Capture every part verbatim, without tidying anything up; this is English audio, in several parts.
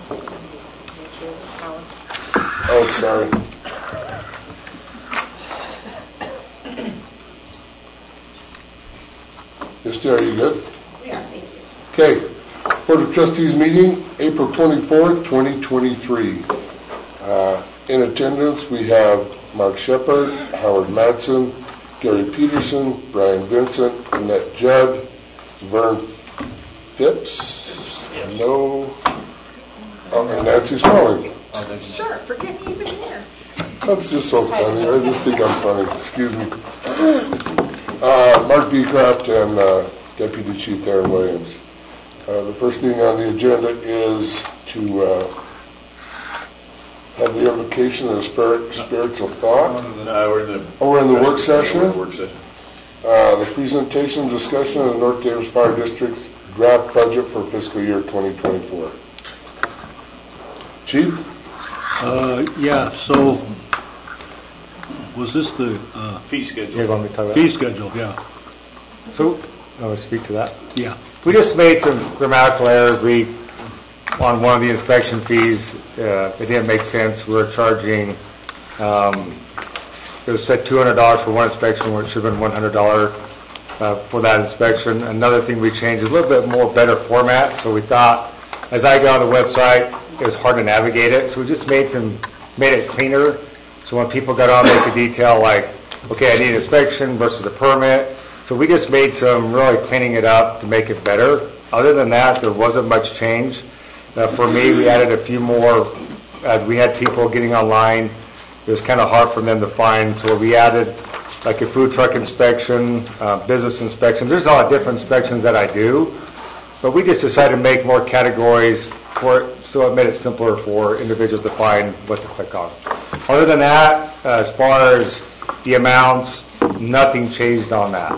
Oh, sorry. Misty, are you good? We are, thank you. Okay. Board of Trustees meeting, April twenty-fourth, twenty twenty-three. Uh, in attendance, we have Mark Shepard, Howard Madsen, Gary Peterson, Brian Vincent, Annette Judd, Vern Phipps, yes. No, oh, and Nancy Smalling. Sure, forget me even here. That's just so funny. I just think I'm funny. Excuse me. Uh, Mark Beecroft and uh, Deputy Chief Darren Williams. Uh, the first thing on the agenda is to uh, have the invocation of the spirit, spiritual thought. No, we're in the, oh, we're in the work session? We're in the work session. Uh, the presentation discussion of the North Davis Fire District's draft budget for fiscal year twenty twenty-four. Chief? Uh, yeah, so was this the uh, fee schedule? You're going to talk about fee schedule? Yeah. So, I want to speak to that. Yeah. We just made some grammatical errors. We, on one of the inspection fees, uh, it didn't make sense. We were charging, um, it was set two hundred dollars for one inspection, where it should have been one hundred dollars uh, for that inspection. Another thing we changed is a little bit more better format. So we thought, as I got on the website, it was hard to navigate it. So we just made some, made it cleaner. So when people got on, they could detail like, okay, I need an inspection versus a permit. So we just made some really cleaning it up to make it better. Other than that, there wasn't much change. Uh, for me, we added a few more, as we had people getting online, it was kind of hard for them to find. So we added like a food truck inspection, uh, business inspection. There's a lot of different inspections that I do, but we just decided to make more categories for it, so it made it simpler for individuals to find what to click on. Other than that, uh, as far as the amounts, nothing changed on that.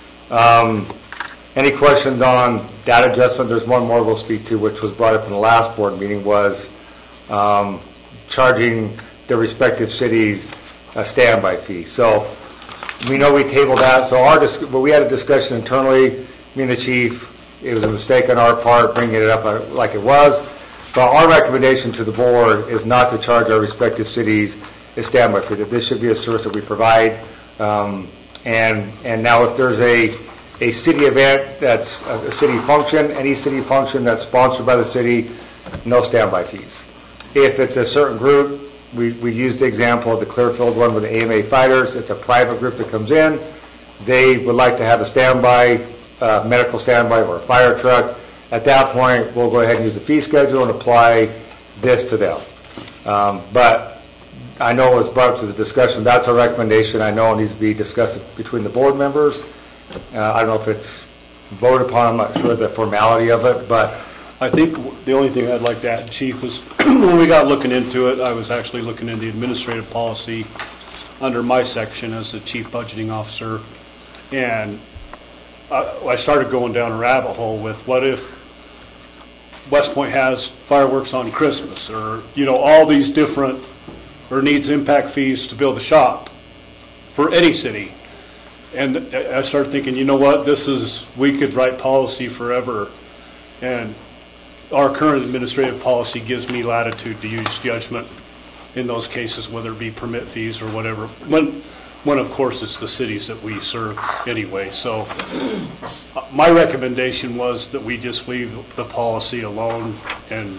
Um, any questions on data adjustment? There's one more we'll speak to, which was brought up in the last board meeting, was um, charging the respective cities a standby fee. So we know we tabled that. So our dis- but we had a discussion internally, me and the chief. It was a mistake on our part bringing it up like it was. But our recommendation to the board is not to charge our respective cities a standby fee. That this should be a service that we provide. Um, and and now if there's a a city event that's a, a city function, any city function that's sponsored by the city, no standby fees. If it's a certain group, we, we used the example of the Clearfield one with the A M A fighters. It's a private group that comes in. They would like to have a standby, uh, medical standby or a fire truck. At that point, we'll go ahead and use the fee schedule and apply this to them. Um, but I know it was brought up to the discussion. That's our recommendation. I know it needs to be discussed between the board members. Uh, I don't know if it's voted upon. I'm not sure the formality of it, but I think the only thing I'd like to add, Chief, was when we got looking into it, I was actually looking into administrative policy under my section as the chief budgeting officer, and I, I started going down a rabbit hole with what if West Point has fireworks on Christmas, or you know all these different, or needs impact fees to build a shop for any city. And I started thinking, you know what, this is, we could write policy forever, and our current administrative policy gives me latitude to use judgment in those cases, whether it be permit fees or whatever. When, when of course, it's the cities that we serve anyway. So my recommendation was that we just leave the policy alone and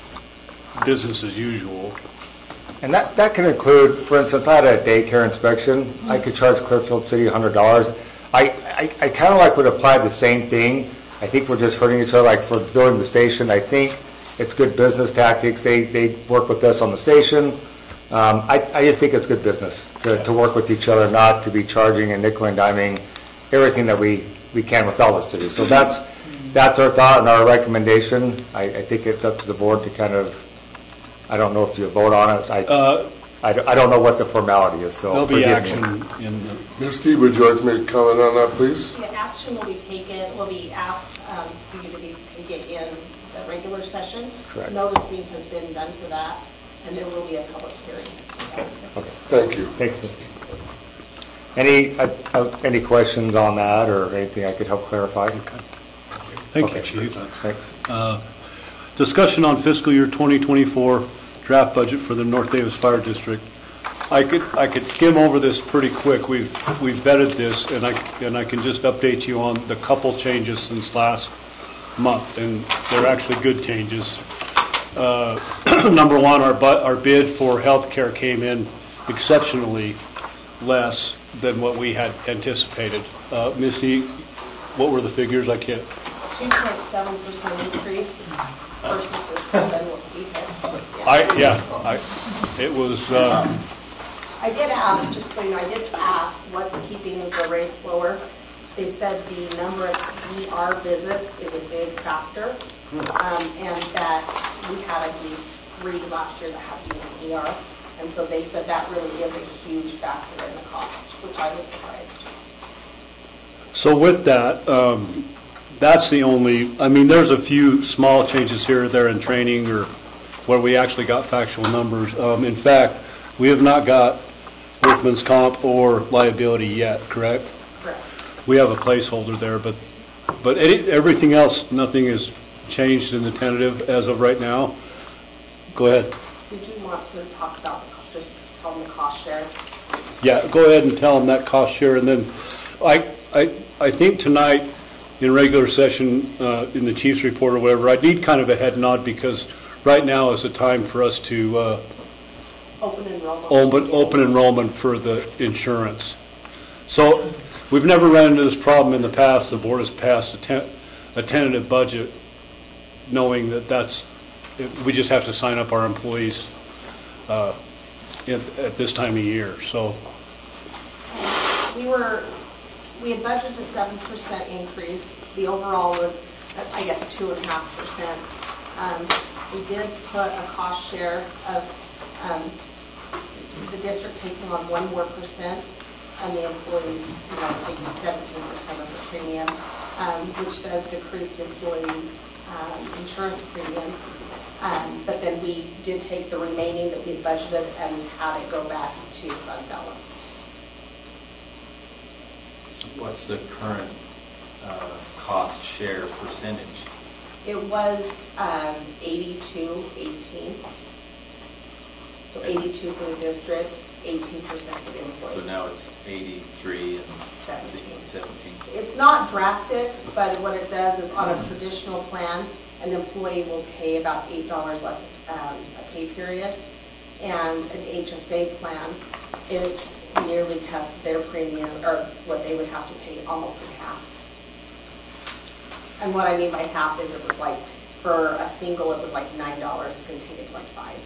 business as usual. And that, that can include, for instance, I had a daycare inspection. I could charge Clearfield City one hundred dollars. I, I, I kind of like would apply the same thing. I think we're just hurting each other. Like for building the station, I think it's good business tactics. They they work with us on the station. Um, I, I just think it's good business to, to work with each other, not to be charging and nickel and diming everything that we, we can with all the cities. So that's that's our thought and our recommendation. I, I think it's up to the board to kind of, I don't know if you vote on it. I, uh, I, I don't know what the formality is. So there'll be action me. in the. Misty, would you like to make a comment on that, please? The action will be taken, will be asked um, for you to, be, to get in the regular session. Correct. Noticing has been done for that, and there will be a public hearing. Okay. Okay. Thank you. Thanks, Misty. Any uh, uh, any questions on that or anything I could help clarify? Okay. Thank okay. you, Chief. Thanks. Uh, discussion on fiscal year twenty twenty-four draft budget for the North Davis Fire District. I could I could skim over this pretty quick. We've we've vetted this, and I and I can just update you on the couple changes since last month, and they're actually good changes. Uh, number one, our bu- our bid for health care came in exceptionally less than what we had anticipated. Uh, Misty, what were the figures? I can't. two point seven percent increase versus the seven what we said. I yeah. I it was. Uh, I did ask, just so you know, I did ask what's keeping the rates lower. They said the number of E R visits is a big factor, um, and that we had, I believe, three last year that had to use an E R, and so they said that really is a huge factor in the cost, which I was surprised. So with that, um, that's the only, I mean, there's a few small changes here or there in training or where we actually got factual numbers. Um, in fact, we have not got workman's comp or liability yet, correct? Correct. We have a placeholder there, but but any, everything else, nothing has changed in the tentative as of right now. Go ahead. Did you want to talk about, the co- just tell them the cost share? Yeah, go ahead and tell them that cost share, and then I I I think tonight in regular session uh, in the chief's report or whatever, I need kind of a head nod because right now is the time for us to uh, Open enrollment. open open enrollment for the insurance. So we've never run into this problem in the past. The board has passed a, ten, a tentative budget, knowing that that's we just have to sign up our employees uh, at, at this time of year. So. We were, we had budgeted a seven percent increase. The overall was, I guess, two and a half percent. Um, we did put a cost share of um, the district taking on one more percent, and the employees, you know, taking seventeen percent of the premium, um, which does decrease the employees' um, insurance premium. Um, but then we did take the remaining that we had budgeted and had it go back to fund balance. What's the current uh, cost share percentage? It was um, eighty-two eighteen. So eighty-two for the district, eighteen percent for the employee. So now it's eighty-three and seventeen. seventeen. It's not drastic, but what it does is on a traditional plan, an employee will pay about eight dollars less um, a pay period. And an H S A plan, it nearly cuts their premium, or what they would have to pay, almost in half. And what I mean by half is it was like, for a single, it was like nine dollars. It's going to take it to like five.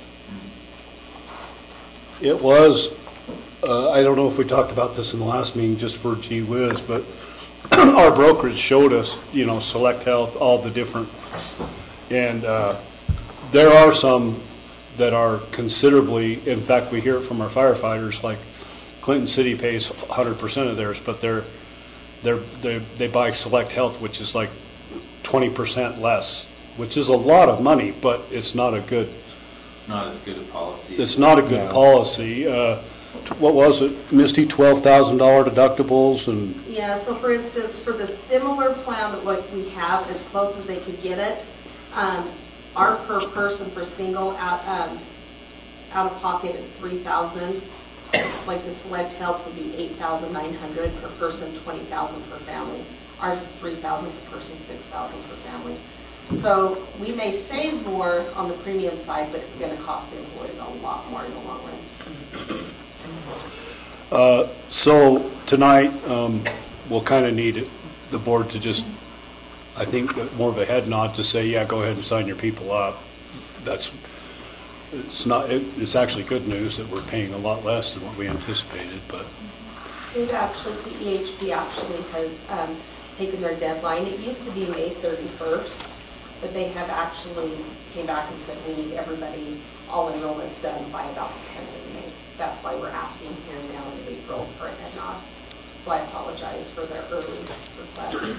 It was, uh, I don't know if we talked about this in the last meeting just for gee whiz, but our brokerage showed us, you know, Select Health, all the different, and uh, there are some that are considerably, in fact, we hear it from our firefighters, like Clinton City pays one hundred percent of theirs, but they're, they're, they're, they buy Select Health, which is like twenty percent less, which is a lot of money, but it's not a good, It's not as good a policy. it's not a good No. policy. Uh, t- what was it, Misty, twelve thousand dollars deductibles and, Yeah, so for instance, for the similar plan that like we have, as close as they could get it, um, our per person for single out um, out of pocket is three thousand. Like the Select Health would be eight thousand nine hundred per person, twenty thousand per family. Ours is three thousand per person, six thousand per family. So we may save more on the premium side, but it's going to cost the employees a lot more in the long run. uh, so tonight, um, we'll kind of need the board to just, I think, more of a head nod to say, yeah, go ahead and sign your people up. That's, it's not, it, it's actually good news that we're paying a lot less than what we anticipated, but It actually, the E H P actually has um, taken their deadline. It used to be May thirty-first, but they have actually came back and said we need everybody, all enrollments done by about the tenth of May. That's why we're asking here now in April for a head nod. So I apologize for their early request.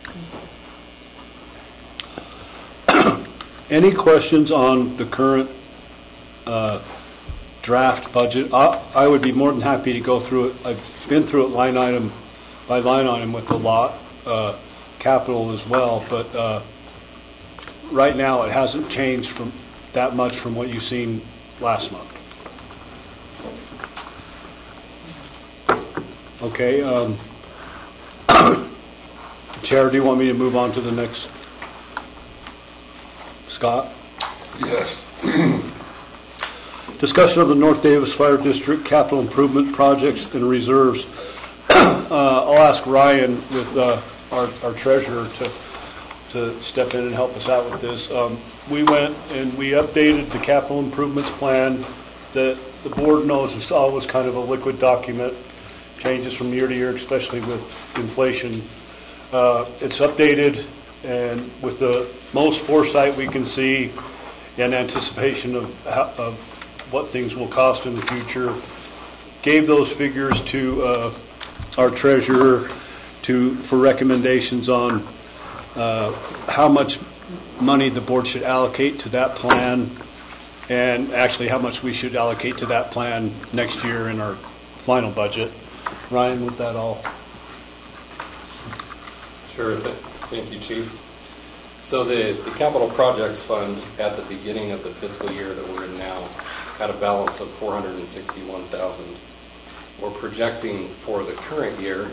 any questions on the current uh, draft budget? I, I would be more than happy to go through it. I've been through it line item by line item with the lot, uh, capital as well, but uh, right now, it hasn't changed from that much from what you've seen last month. Okay, um, Chair, do you want me to move on to the next? Scott? Yes. Discussion of the North Davis Fire District capital improvement projects and reserves. uh, I'll ask Ryan with uh, our, our treasurer to to step in and help us out with this. Um, we went and we updated the capital improvements plan. The the board knows it's always kind of a liquid document, changes from year to year, especially with inflation. Uh, it's updated, and with the most foresight we can see in anticipation of, how, of what things will cost in the future, gave those figures to uh, our treasurer to for recommendations on uh, how much money the board should allocate to that plan, and actually how much we should allocate to that plan next year in our final budget. Ryan, with that all. Sure. Th- Thank you, Chief. So the, the Capital Projects Fund at the beginning of the fiscal year that we're in now had a balance of four hundred sixty-one thousand dollars. We're projecting for the current year,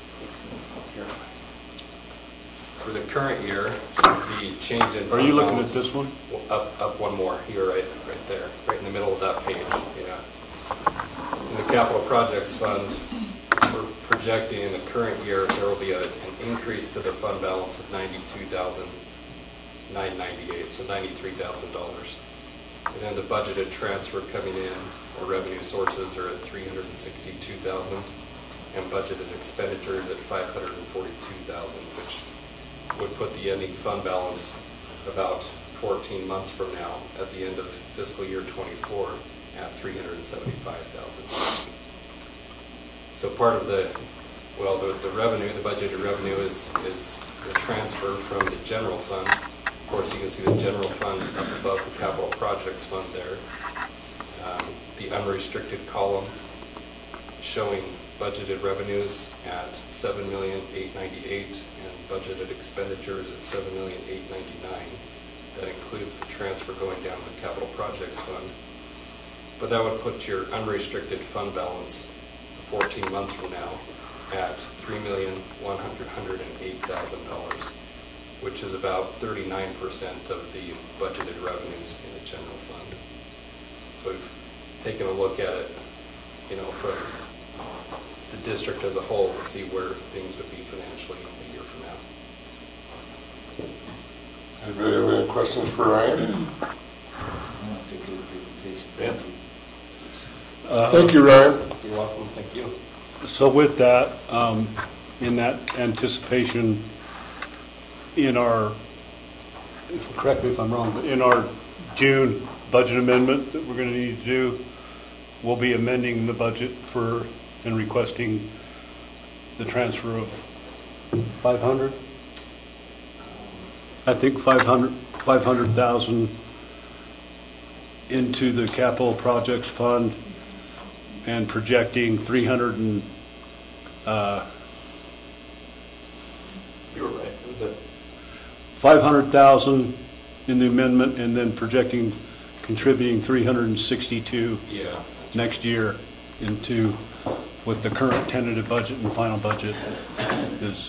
for the current year, the change in Are you looking balance- at this one? Up, up one more. You're right, right there, right in the middle of that page. Yeah. In the Capital Projects Fund, we're projecting in the current year there will be a, an increase to the fund balance of ninety-two thousand nine hundred ninety-eight, so ninety-three thousand dollars. And then the budgeted transfer coming in, or revenue sources, are at three hundred sixty-two thousand dollars, and budgeted expenditures at five hundred forty-two thousand dollars, which would put the ending fund balance about fourteen months from now, at the end of fiscal year twenty-four, at three hundred seventy-five thousand dollars. So part of the, well, the, the revenue, the budgeted revenue is, is the transfer from the general fund. Of course, you can see the general fund up above the capital projects fund there. Um, the unrestricted column showing budgeted revenues at seven million eight hundred ninety-eight and budgeted expenditures at seven million eight hundred ninety-nine. That includes the transfer going down to the capital projects fund. But that would put your unrestricted fund balance fourteen months from now at three million one hundred eight thousand dollars, which is about thirty-nine percent of the budgeted revenues in the general fund. So we've taken a look at it, you know, from the district as a whole to see where things would be financially a year from now. Anybody have any questions for Ryan? That's a good presentation. Thank you. Uh, Thank you, Ryan. You're welcome. Thank you. So with that, um, in that anticipation, in our, if, correct me if I'm wrong, but in our June budget amendment that we're going to need to do, we'll be amending the budget for and requesting the transfer of five hundred. I think five hundred, five hundred thousand into the capital projects fund, and projecting three hundred and uh, You were right. It was a five hundred thousand in the amendment, and then projecting contributing three hundred sixty-two yeah. next year into with the current tentative budget and final budget is,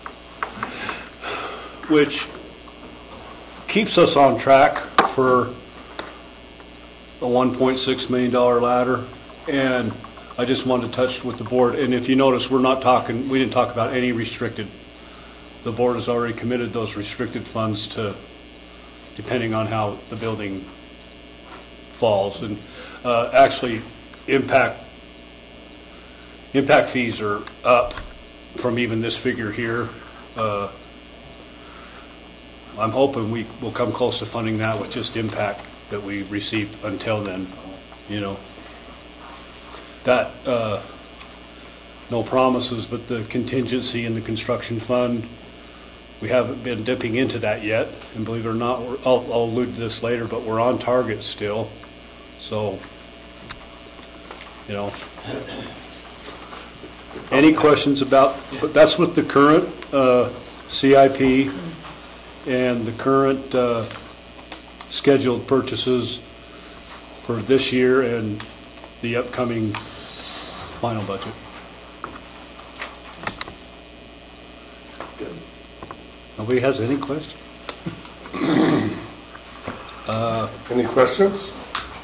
which keeps us on track for a one point six million dollars ladder. And I just wanted to touch with the board, and if you notice, we're not talking, we didn't talk about any restricted. The board has already committed those restricted funds to, depending on how the building falls. And uh, actually, impact impact fees are up from even this figure here. Uh, I'm hoping we will come close to funding that with just impact that we receive until then, you know. That, uh, no promises, but the contingency in the construction fund, we haven't been dipping into that yet, and believe it or not, we're, I'll, I'll allude to this later, but we're on target still. So, you know, any questions about, but that's with the current uh, C I P and the current uh, scheduled purchases for this year and the upcoming final budget. Nobody has any questions? uh, Any questions?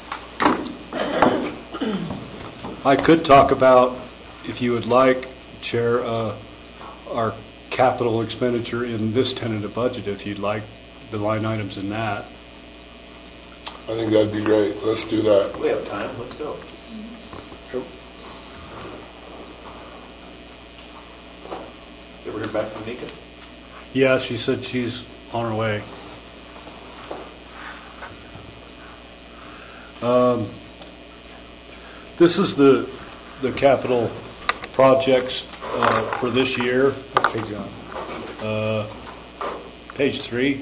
I could talk about, if you would like, Chair, uh, our capital expenditure in this tentative budget, if you'd like, the line items in that. I think that'd be great. Let's do that. We have time, let's go. Yep. You ever heard back from Nika? Yeah, she said she's on her way. Um, this is the the capital projects uh, for this year. Okay, John. Uh, page three.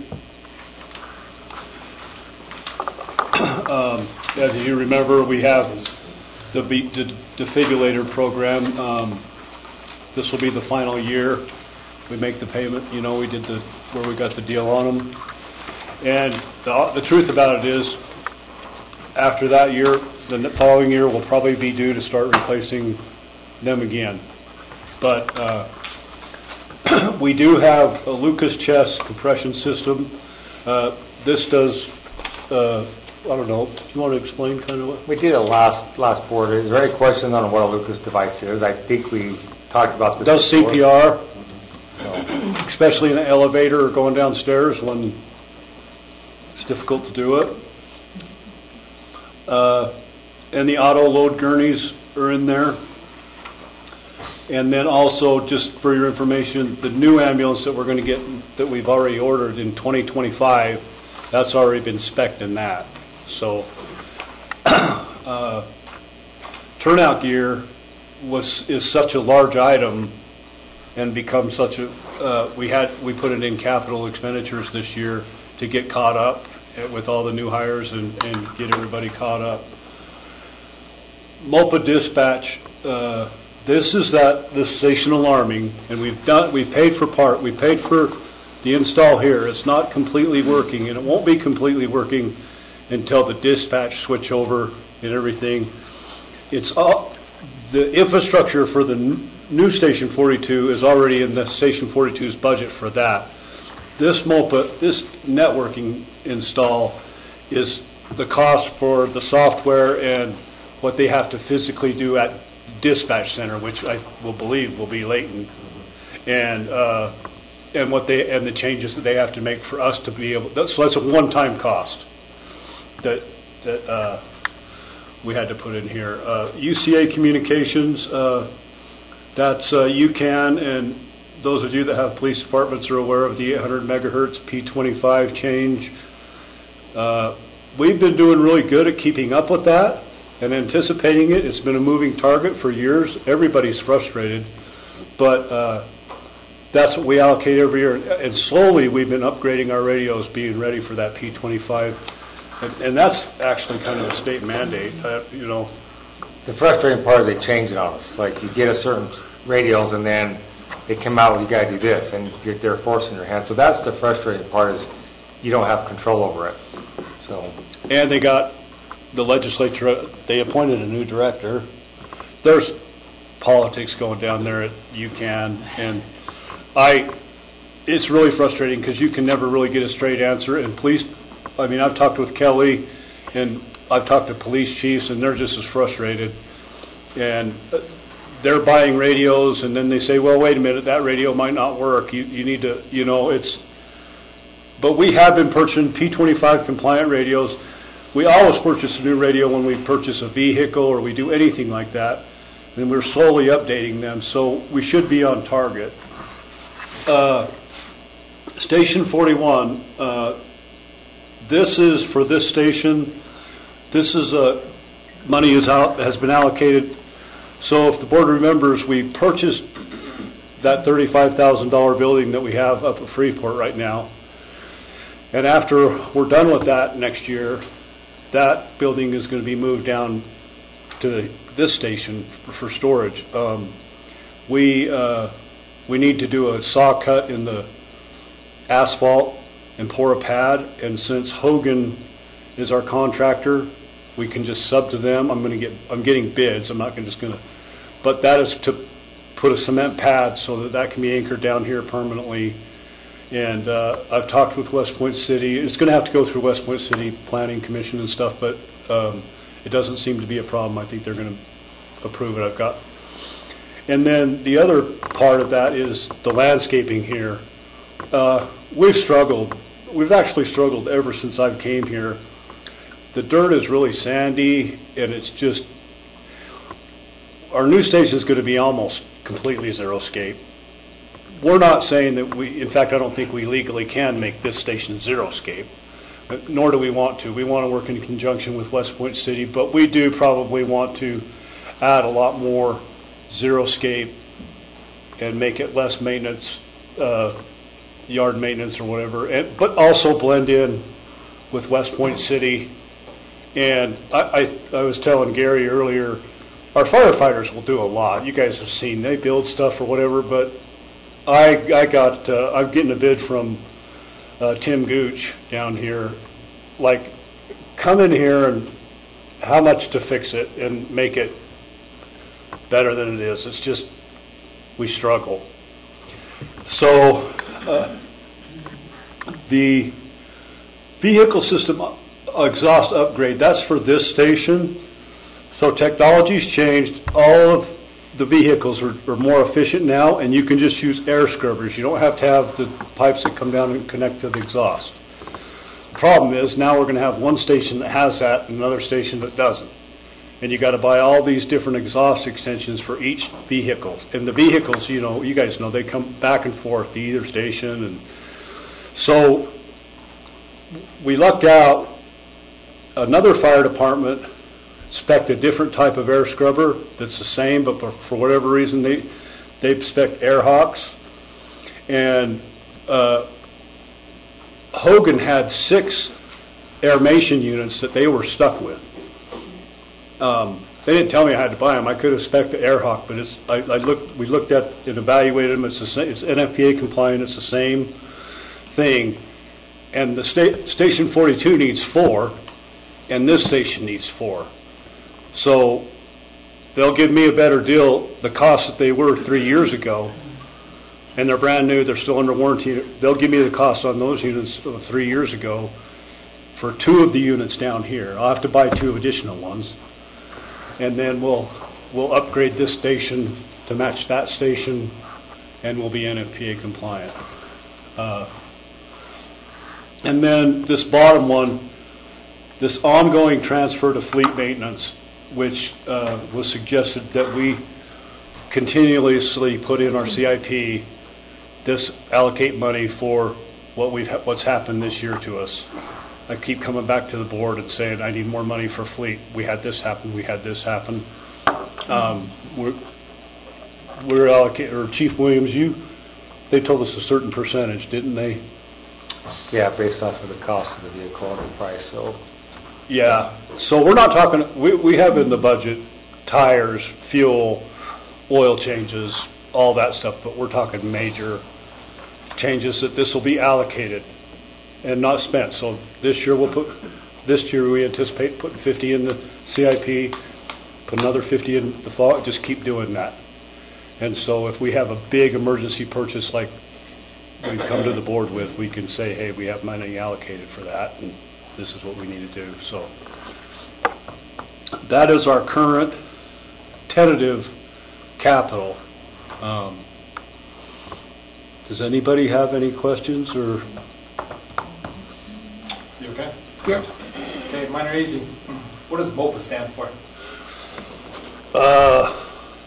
um, as you remember, we have the, be- the defibrillator program. Um, this will be the final year. We make the payment. You know, we did the where we got the deal on them. And the, the truth about it is, after that year, the following year will probably be due to start replacing them again. But uh, we do have a Lucas Chest compression system. Uh, this does, uh, I don't know, do you want to explain kind of what? We did a last last board. Is there any question on what a Lucas device is? I think we talked about this. Does before. C P R, especially in an elevator or going downstairs when it's difficult to do it. Uh, and the auto load gurneys are in there. And then also, just for your information, the new ambulance that we're going to get, that we've already ordered in twenty twenty-five, that's already been spec'd in that. So, uh, turnout gear was is such a large item and become such a, uh, we had, we put it in capital expenditures this year to get caught up with all the new hires and, and get everybody caught up. MOPA dispatch, uh, this is that, the station alarming, and we've done, we paid for part, we paid for the install here. It's not completely working, and it won't be completely working until the dispatch switch over and everything. It's all, the infrastructure for the n- new Station forty-two is already in the Station forty-two's budget for that. This MOPA, this networking install is the cost for the software and what they have to physically do at dispatch center, which I will believe will be Layton, and uh, and what they and the changes that they have to make for us to be able. That, so that's a one-time cost that that uh, we had to put in here. Uh, U C A Communications, uh, that's uh, U C A N, and those of you that have police departments are aware of the eight hundred megahertz P twenty-five change. Uh, we've been doing really good at keeping up with that and anticipating it. It's been a moving target for years. Everybody's frustrated, but uh, that's what we allocate every year. And slowly we've been upgrading our radios, being ready for that P twenty-five. And, and that's actually kind of a state mandate, uh, you know. The frustrating part is they change it on us. Like you get a certain radios and then they come out, you got to do this, and you're, they're forcing your hand. So that's the frustrating part, is you don't have control over it. So. And they got the legislature, they appointed a new director. There's politics going down there at U C A N, and I, it's really frustrating because you can never really get a straight answer. And police, I mean, I've talked with Kelly, and I've talked to police chiefs, and they're just as frustrated. And they're buying radios, and then they say, well, wait a minute, that radio might not work. You you need to, you know, it's, but we have been purchasing P twenty-five compliant radios. We always purchase a new radio when we purchase a vehicle or we do anything like that, and we're slowly updating them, so we should be on target. Uh, Station forty-one, uh, this is for this station. This is a, money is out, has been allocated. So if the board remembers, we purchased that thirty-five thousand dollars building that we have up at Freeport right now. And after we're done with that next year, that building is going to be moved down to this station for storage. Um, we uh, we need to do a saw cut in the asphalt and pour a pad, and since Hogan is our contractor, we can just sub to them. I'm going to get, I'm getting bids, I'm not gonna just going to, but that is to put a cement pad so that that can be anchored down here permanently. And uh, I've talked with West Point City. It's going to have to go through West Point City Planning Commission and stuff, but um, it doesn't seem to be a problem. I think they're going to approve it. I've got. And then the other part of that is the landscaping here. Uh, we've struggled. We've actually struggled ever since I've came here. The dirt is really sandy, and it's just, our new station is going to be almost completely zero-scape. We're not saying that we, in fact, I don't think we legally can make this station zero-scape, nor do we want to. We want to work in conjunction with West Point City, but we do probably want to add a lot more zero-scape and make it less maintenance, uh, yard maintenance or whatever, and, but also blend in with West Point City. And I, I, I was telling Gary earlier, our firefighters will do a lot. You guys have seen, they build stuff or whatever, but I, I got, uh, I'm getting a bid from uh, Tim Gooch down here, like, come in here and how much to fix it and make it better than it is. It's just, we struggle. So, uh, the vehicle system exhaust upgrade, that's for this station. So technology's changed. All of the vehicles are, are more efficient now, and you can just use air scrubbers. You don't have to have the pipes that come down and connect to the exhaust. The problem is now we're going to have one station that has that and another station that doesn't. And you got to buy all these different exhaust extensions for each vehicle. And the vehicles, you know, you guys know, they come back and forth to either station. And so we lucked out. Another fire department spec'd a different type of air scrubber that's the same, but for, for whatever reason they they spec'd Airhawks. And uh, Hogan had six airmation units that they were stuck with. Um, they didn't tell me I had to buy them. I could have spec'd the Airhawk, but it's I, I looked. We looked at and evaluated them. It's the same. It's N F P A compliant. It's the same thing. And the sta- station forty-two needs four, and this station needs four. So they'll give me a better deal. The cost that they were three years ago, and they're brand new. They're still under warranty. They'll give me the cost on those units of three years ago for two of the units down here. I'll have to buy two additional ones. And then we'll we'll upgrade this station to match that station, and we'll be N F P A compliant. Uh, and then this bottom one, this ongoing transfer to fleet maintenance, which uh, was suggested that we continuously put in our C I P, this allocate money for what we've ha- what's happened this year to us. I keep coming back to the board and saying, I need more money for fleet. We had this happen, we had this happen. Um, we're, we're allocated, or Chief Williams, you, they told us a certain percentage, didn't they? Yeah, based off of the cost of the vehicle and the price, so. Yeah, so we're not talking, we, we have in the budget tires, fuel, oil changes, all that stuff, but we're talking major changes that this will be allocated and not spent. So this year we'll put, this year we anticipate putting fifty in the C I P, put another fifty in the fall, just keep doing that. And so if we have a big emergency purchase like we've come to the board with, we can say, hey, we have money allocated for that, and this is what we need to do. So that is our current tentative capital. Um, does anybody have any questions or? You okay? Yeah. Okay, mine are easy. What does MOPA stand for? Uh,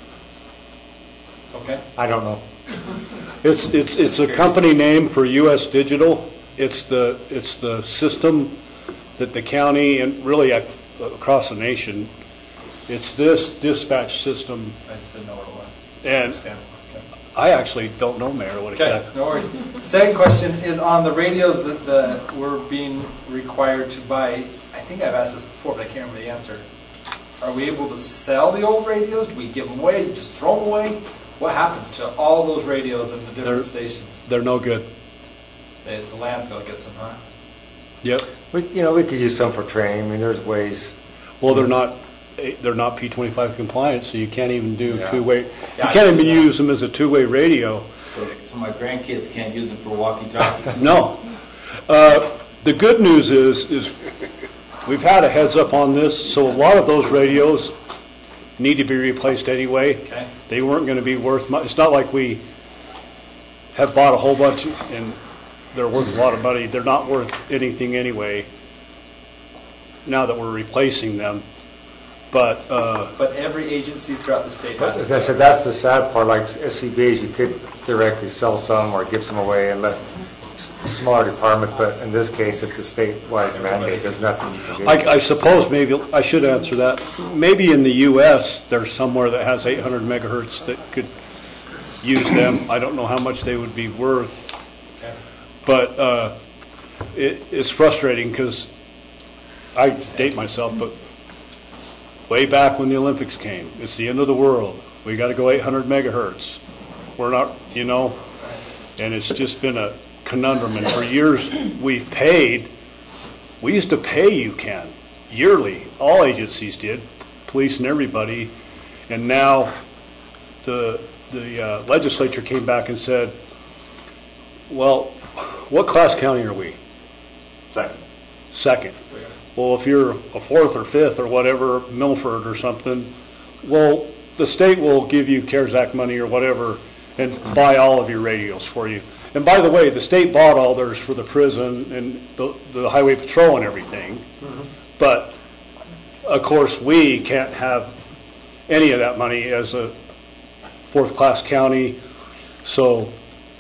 Okay. I don't know. it's it's it's a company name for U S Digital. It's the it's the system that the county and really ac- across the nation. It's this dispatch system. I just didn't know what it was. And Stand for. Okay. I actually don't know, Mayor, what Okay, exactly. no worries. Second question is on the radios that the, we're being required to buy. I think I've asked this before, but I can't remember the answer. Are we able to sell the old radios? Do we give them away? Just throw them away? What happens to all those radios in the different They're- stations? They're no good. The the landfill gets them, huh? Yep. We, you know, we could use some for training. I mean, there's ways. Well, they're not, they're not P twenty-five compliant, so you can't even do Yeah. two-way, you Yeah, I can't even see that. use them as a two-way radio. So, so my grandkids can't use them for walkie-talkies? No. Uh, The good news is, is we've had a heads up on this, so a lot of those radios need to be replaced anyway. Okay. They weren't going to be worth much. It's not like we have bought a whole bunch and they're worth a lot of money. They're not worth anything anyway now that we're replacing them. But, uh, But every agency throughout the state has But to. I said, that's the sad part, like S C B As, you could directly sell some or give some away and let s- smaller departments, but in this case, it's a statewide mandate, there's nothing you can do. I, I suppose maybe, I should answer that. Maybe in the U S, there's somewhere that has eight hundred megahertz that could use them. I don't know how much they would be worth, Okay. but uh, it, it's frustrating because I date myself, but way back when the Olympics came, it's the end of the world. We got to go eight hundred megahertz. We're not, you know, and it's just been a conundrum. And for years we've paid. We used to pay U C A N yearly. All agencies did, police and everybody. And now the the uh, legislature came back and said, well, what class county are we? Second. Second. Well, if you're a fourth or fifth or whatever, Milford or something, well, the state will give you CARES Act money or whatever and buy all of your radios for you. And by the way, the state bought all theirs for the prison and the, the highway patrol and everything. Mm-hmm. But, of course, we can't have any of that money as a fourth-class county, so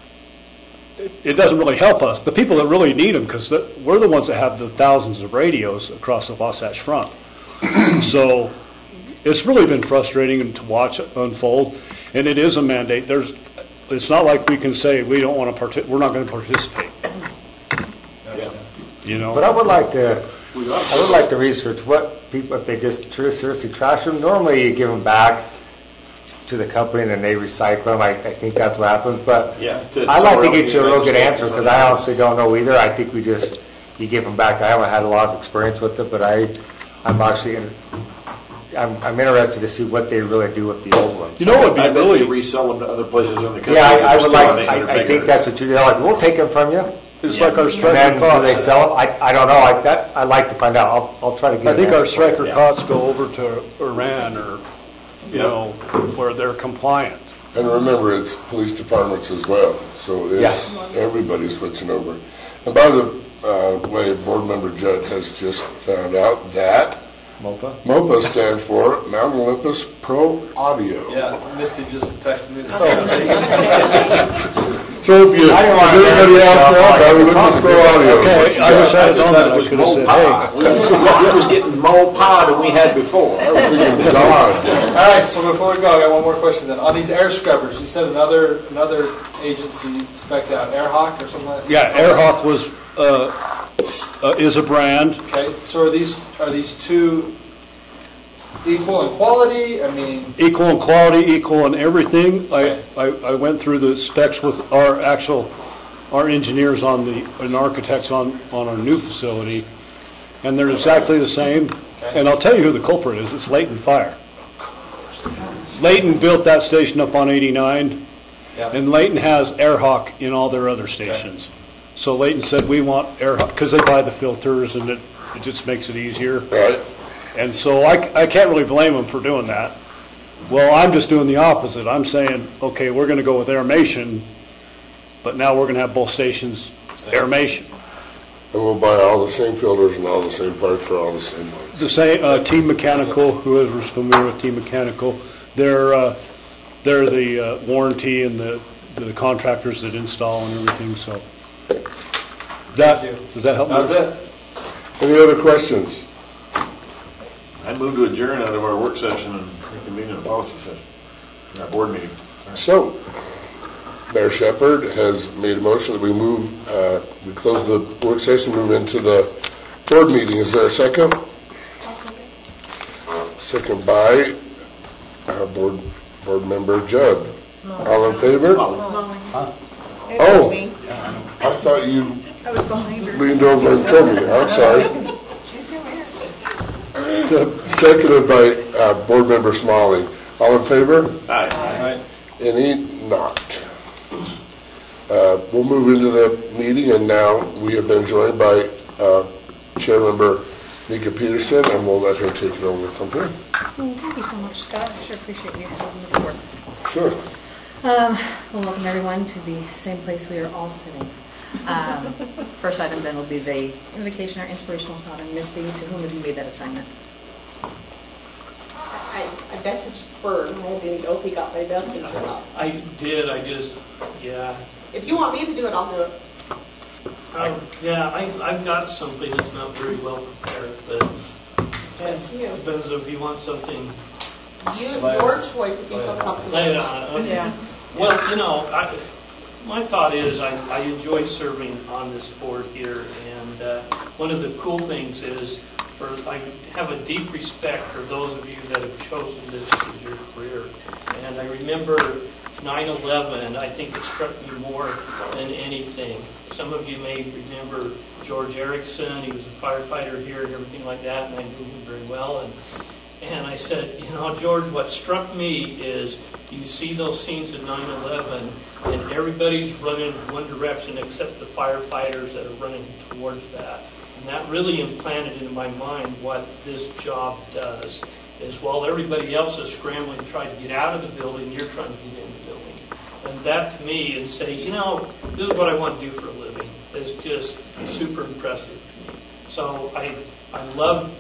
it, it doesn't really help us. The people that really need them, because the, we're the ones that have the thousands of radios across the Wasatch Front. So it's really been frustrating to watch it unfold, and it is a mandate. There's, it's not like we can say we don't want to partic- we're not going to participate. Gotcha. You know. But I would like to, I would like to research what people, if they just tr- seriously trash them, normally you give them back to the company and then they recycle them. I, I think that's what happens, but Yeah, to I'd like to somewhere get else you a in the real good United answer States or because I something. honestly don't know either. I think we just, you give them back. I haven't had a lot of experience with it, but I, I'm actually, in, I'm, I'm interested to see what they really do with the old ones. You know what would be I bet really they resell them to other places in the country. Yeah, I, that I are would still like, on eight hundred I, I think megahertz. that's what you do. They're like, we'll take them from you. It's like our And striker then do they cots. sell them? I, I don't know. I, that, I'd like to find out. I'll, I'll try to get I an think our answer for you. striker cots go over to Iran or, you Yeah. know, where they're compliant. And remember, it's police departments as well, so it's Yes. everybody switching over. And by the uh, way, Board Member Judd has just found out that MOPA? MOPA stands for Mount Olympus Pro Audio. Yeah, Misty just texted me the same thing. So if you, I didn't if want to anybody embarrass else now, myself. Mount Olympus Pro Audio. Okay, What you I wish I got? had known that. I could have said, hey. We was getting more power than we had before. I was thinking, God. All right, so before we go, I got one more question then. On these air scrubbers, you said another another agency spec'd out AirHawk or something like that? Yeah, AirHawk was, uh, uh, is a brand. Okay, so are these are these two equal in quality? I mean, Equal in quality, equal in everything. I, I, I went through the specs with our actual, our engineers on the, and architects on, on our new facility, and they're exactly the same. And I'll tell you who the culprit is. It's Leighton Fire. Leighton built that station up on eighty-nine, yeah. and Leighton has AirHawk in all their other stations. So Leighton said, we want AirHawk, because they buy the filters, and it, it just makes it easier. Right. And so I, I can't really blame them for doing that. Well, I'm just doing the opposite. I'm saying, okay, we're going to go with Airmation, but now we're going to have both stations Airmation. And we'll buy all the same filters and all the same parts for all the same ones. The same, uh, Team Mechanical, whoever's familiar with Team Mechanical, they're, uh, they're the uh, warranty and the, the contractors that install and everything, so. That, Thank you. does that help? That's Mark? it. Any other questions? I moved to adjourn out of our work session and reconvene in a policy session, our board meeting. So, Mayor Shepherd has made a motion that we move, uh, we close the work session, move into the board meeting. Is there a second? Second by uh, board board member Judd. All in favor? Huh? Oh. I thought you I was behind her. leaned over and told me. I'm sorry. Seconded by uh, Board Member Smalley. All in favor? Aye. Any not? Uh, We'll move into the meeting, and now we have been joined by uh, Chair Member Nika Peterson, and we'll let her take it over from here. Well, thank you so much, Scott. I sure appreciate you holding the board. Sure. Um, well, welcome everyone to the same place we are all sitting. Um, first item then will be the invocation or inspirational thought. And Misty, to whom have you made that assignment? I, I messaged Bert, I didn't know if he got my message or not. I did, I just, yeah. If you want me to do it, I'll do it. Um, yeah, I, I've got something that's not very well prepared, but Up to you. depends if you want something. You, your choice if you feel comfortable. Lay it on, okay. Yeah. Well, you know, I, my thought is I, I enjoy serving on this board here, and uh, one of the cool things is for I have a deep respect for those of you that have chosen this as your career. And I remember nine eleven, I think it struck me more than anything. Some of you may remember George Erickson. He was a firefighter here and everything like that, and I knew him very well. And And I said, you know, George, what struck me is you see those scenes of nine eleven, and everybody's running one direction except the firefighters that are running towards that. And that really implanted into my mind what this job does, is while everybody else is scrambling to try to get out of the building, you're trying to get in the building. And that to me, and say, you know, this is what I want to do for a living, is just super impressive to me. So I, I love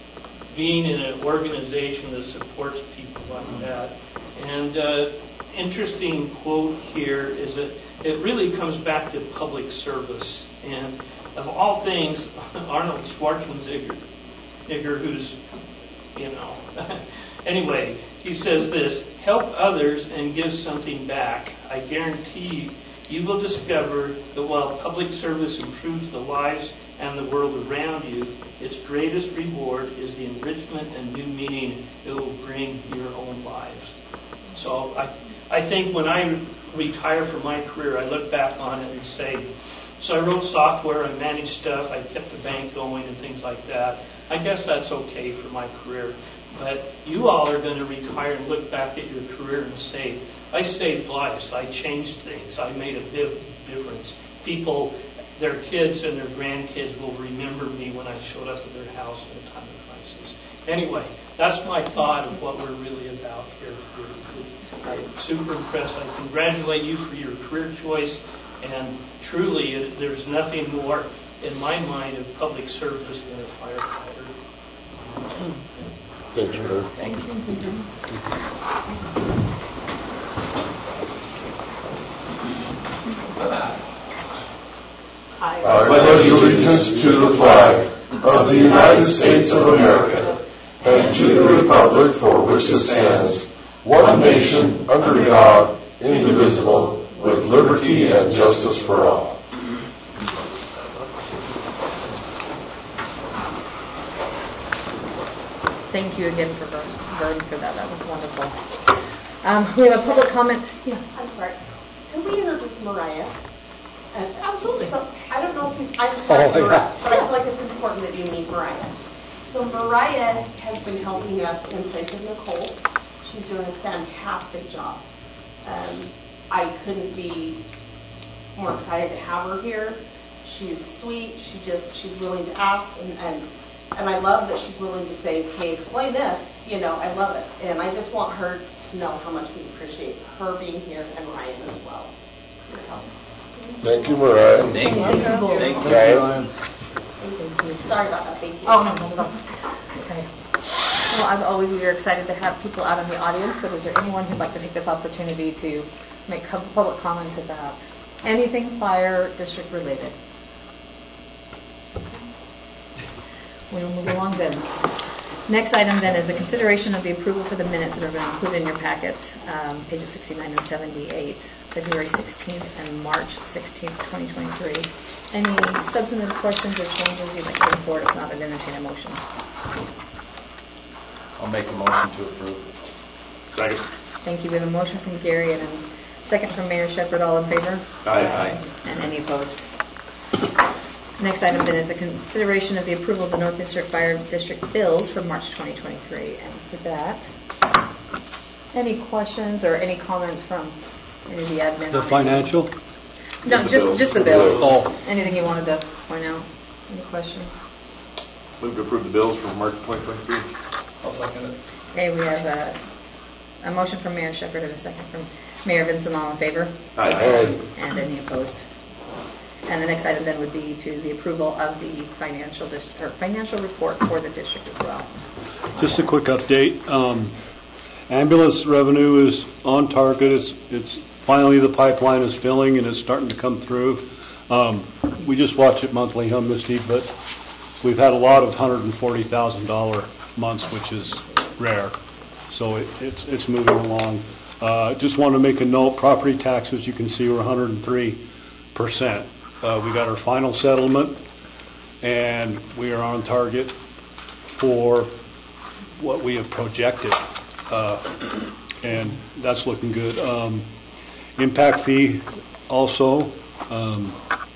being in an organization that supports people like that. And uh, interesting quote here is that it really comes back to public service. And of all things, Arnold Schwarzenegger, Nigger, who's, you know, anyway, he says this: help others and give something back. I guarantee you will discover that while public service improves the lives and the world around you, its greatest reward is the enrichment and new meaning it will bring your own lives. So I, I think when I retire from my career, I look back on it and say, so I wrote software, I managed stuff, I kept the bank going and things like that. I guess that's okay for my career. But you all are going to retire and look back at your career and say, I saved lives, I changed things, I made a big difference. People, their kids and their grandkids will remember me when I showed up at their house in a time of crisis. Anyway, that's my thought of what we're really about here. I'm super impressed. I congratulate you for your career choice, and truly, it, there's nothing more in my mind of public service than a firefighter. Thank you, Ed. Thank you. I I pledge allegiance to the flag of the United States of America and to the republic for which it stands, one nation, under God, indivisible, with liberty and justice for all. Thank you again for voting for that. That was wonderful. Um, we have a public comment. Yeah. I'm sorry. Can we introduce Mariah? And Absolutely. So, I don't know if you, I'm sorry Oh, to interrupt, yeah. but I feel like it's important that you meet Mariah. So Mariah has been helping us in place of Nicole. She's doing a fantastic job. Um, I couldn't be more excited to have her here. She's sweet. She just, she's willing to ask, and, and, and I love that she's willing to say, hey, explain this. You know, I love it. And I just want her to know how much we appreciate her being here and Ryan as well. Your help. Thank you, Mariah. Thank you. Thank you. Ryan? Thank you. Sorry about that. Thank you. Oh, no, no, no. Okay. Well, as always, we are excited to have people out in the audience, but is there anyone who'd like to take this opportunity to make co- public comment about anything fire district related? We will move along then. Next item then is the consideration of the approval for the minutes that are going to include in your packets, um, pages sixty-nine and seventy-eight, February sixteenth and March sixteenth, twenty twenty-three. Any substantive questions or changes you'd like to bring forward? If not, I'd entertain a motion. I'll make a motion to approve. Second. Thank you. We have a motion from Gary and a second from Mayor Shepherd. All in favor? Aye. And any opposed? Next item then is the consideration of the approval of the North District Fire District bills for March twenty twenty-three. And with that, any questions or any comments from any of the admin? The on financial? any- No, The just, bills. just the The bills. bills. Oh. Anything you wanted to point out? Any questions? Move to approve the bills for March twenty twenty-three. I'll second it. Okay, we have a, a motion from Mayor Shepherd and a second from Mayor Vincent. All in favor? Aye. And any opposed? And the next item then would be to the approval of the financial dis- or financial report for the district as well. Just a quick update. Um, ambulance revenue is on target. It's, it's finally the pipeline is filling and it's starting to come through. Um, we just watch it monthly, huh, Misty? But we've had a lot of one hundred forty thousand dollars months, which is rare. So it, it's, it's moving along. Uh, just want to make a note, property taxes, you can see we're one hundred three percent. Uh, we got our final settlement, and we are on target for what we have projected, uh, and that's looking good. Um, impact fee also, um,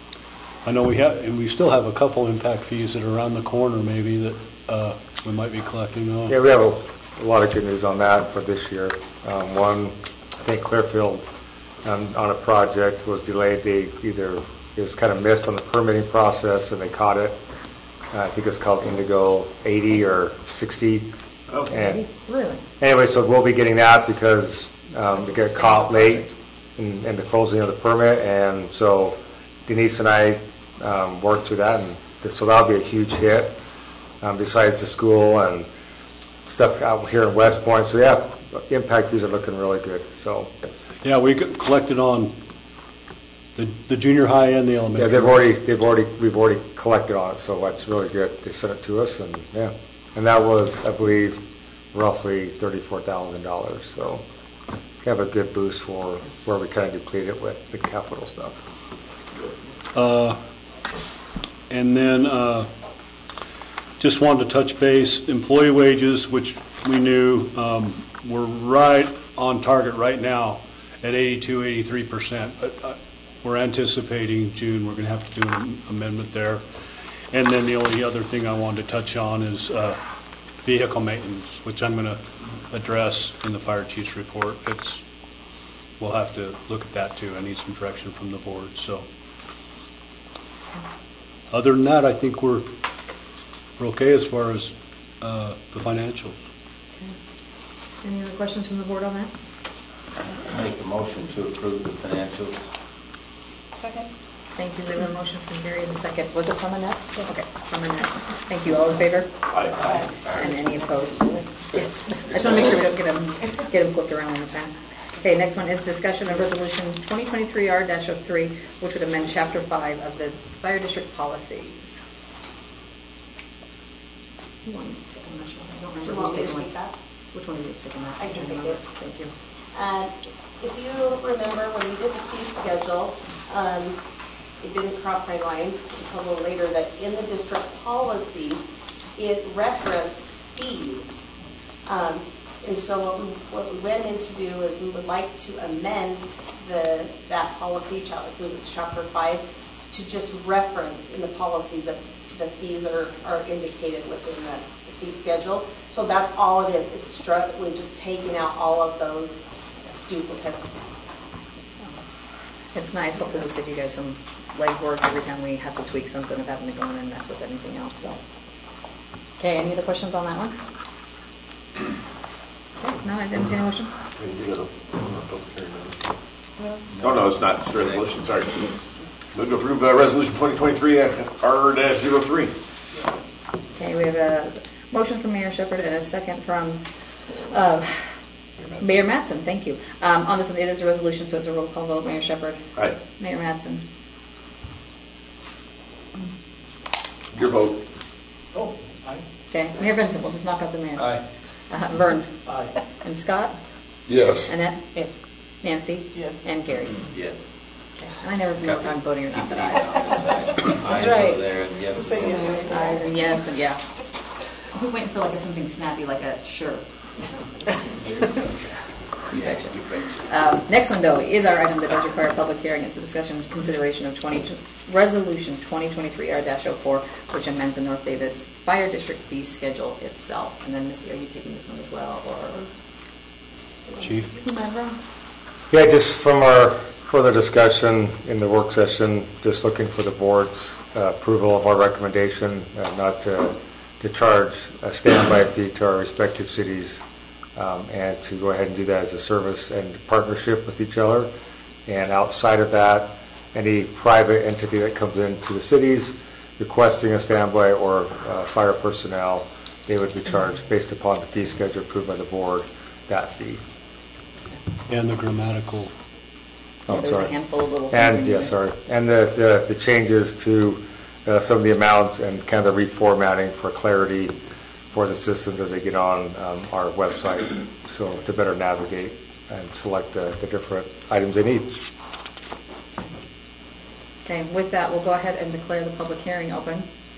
I know we have, and we still have a couple impact fees that are around the corner maybe that uh, we might be collecting on. Yeah, we have a, a lot of good news on that for this year. Um, one, I think Clearfield um, on a project was delayed. They either, it was kind of missed on the permitting process and they caught it. Uh, I think it's called Indigo eighty or sixty. Oh. And Really? anyway, so we'll be getting that because um, they got caught late in, in the closing of the permit. And so Denise and I um, worked through that. And this, so that'll be a huge hit um, besides the school and stuff out here in West Point. So yeah, impact fees are looking really good. So Yeah, we c- collected on the, the junior high and the yeah, elementary. they've already, they've already, we've already collected on it. So that's really good. They sent it to us, and yeah, and that was, I believe, roughly thirty-four thousand dollars. So we have a good boost for where we kind of depleted with the capital stuff. Uh, and then uh, just wanted to touch base, employee wages, which we knew um, we're right on target right now at eighty-two, eighty-three percent. But uh, we're anticipating June, we're going to have to do an amendment there. And then the only other thing I wanted to touch on is uh, vehicle maintenance, which I'm going to address in the fire chief's report. It's, we'll have to look at that too. I need some direction from the board. So other than that, I think we're, we're okay as far as uh, the financials. Okay. Any other questions from the board on that? Make a motion to approve the financials. Second. Thank you. We have a motion from Gary in the second. Was it from Annette? Yes. Okay, from Annette. Thank you. All in favor? Aye. And any opposed? Yeah. I just want to make sure we don't get them, get them flipped around all the time. Okay, next one is discussion of resolution twenty twenty-three R oh three, which would amend chapter five of the fire district policies. Who wanted to take a motion? I don't Do remember you who's want me to taking take one. that? Which one of you is taking that? I can take remember. it. Thank you. Uh, If you remember, when we did the fee schedule, um, it didn't cross my mind until a little later that in the district policies, it referenced fees. Um, And so what we, what we went in to do is we would like to amend the, that policy, chapter, I believe it's chapter five, to just reference in the policies that the fees are, are indicated within the, the fee schedule. So that's all it is. It's struck, we've just taken out all of those duplicates. It's nice. Hopefully we'll save you guys some legwork every time we have to tweak something of having to go in and mess with anything else. So, okay, any other questions on that one? Okay, none. I didn't see any motion. No, no, it's not, it's a resolution, sorry. Move to approve uh, resolution twenty twenty-three R zero three. Okay, we have a motion from Mayor Shepherd and a second from uh, Mayor Mattson. Thank you. Um, on this one, it is a resolution, so it's a roll call vote. Mayor Shepherd. Aye. Mayor Mattson. Your vote. Oh, aye. Okay, Mayor Vincent. We'll just knock out the mayor. Aye. Uh, Vern. Aye. And Scott. Yes. Annette. Yes. Nancy. Yes. And Gary. Yes. Okay. And I never know if I'm voting or not, but I. That's right. over there, and yes. Ayes and yes, and yeah. We're waiting for like a, something snappy, like a sure. You betcha. Um, next one, though, is our item that does require a public hearing. It's the discussion and consideration of twenty, Resolution twenty twenty-three R oh four, which amends the North Davis Fire District fee schedule itself. And then, Misty, are you taking this one as well, or Chief? whomever? Yeah, just from our further discussion in the work session, just looking for the board's uh, approval of our recommendation uh, not to, to charge a standby fee to our respective cities, um, and to go ahead and do that as a service and partnership with each other. And outside of that, any private entity that comes into the cities requesting a standby or uh, fire personnel, they would be charged based upon the fee schedule approved by the board, that fee. And the grammatical. Oh, There's sorry. a handful of little And, things. yeah, sorry. And the, the, the changes to uh, some of the amounts and kind of the reformatting for clarity for the citizens as they get on um, our website, so to better navigate and select the, the different items they need. Okay, with that, we'll go ahead and declare the public hearing open.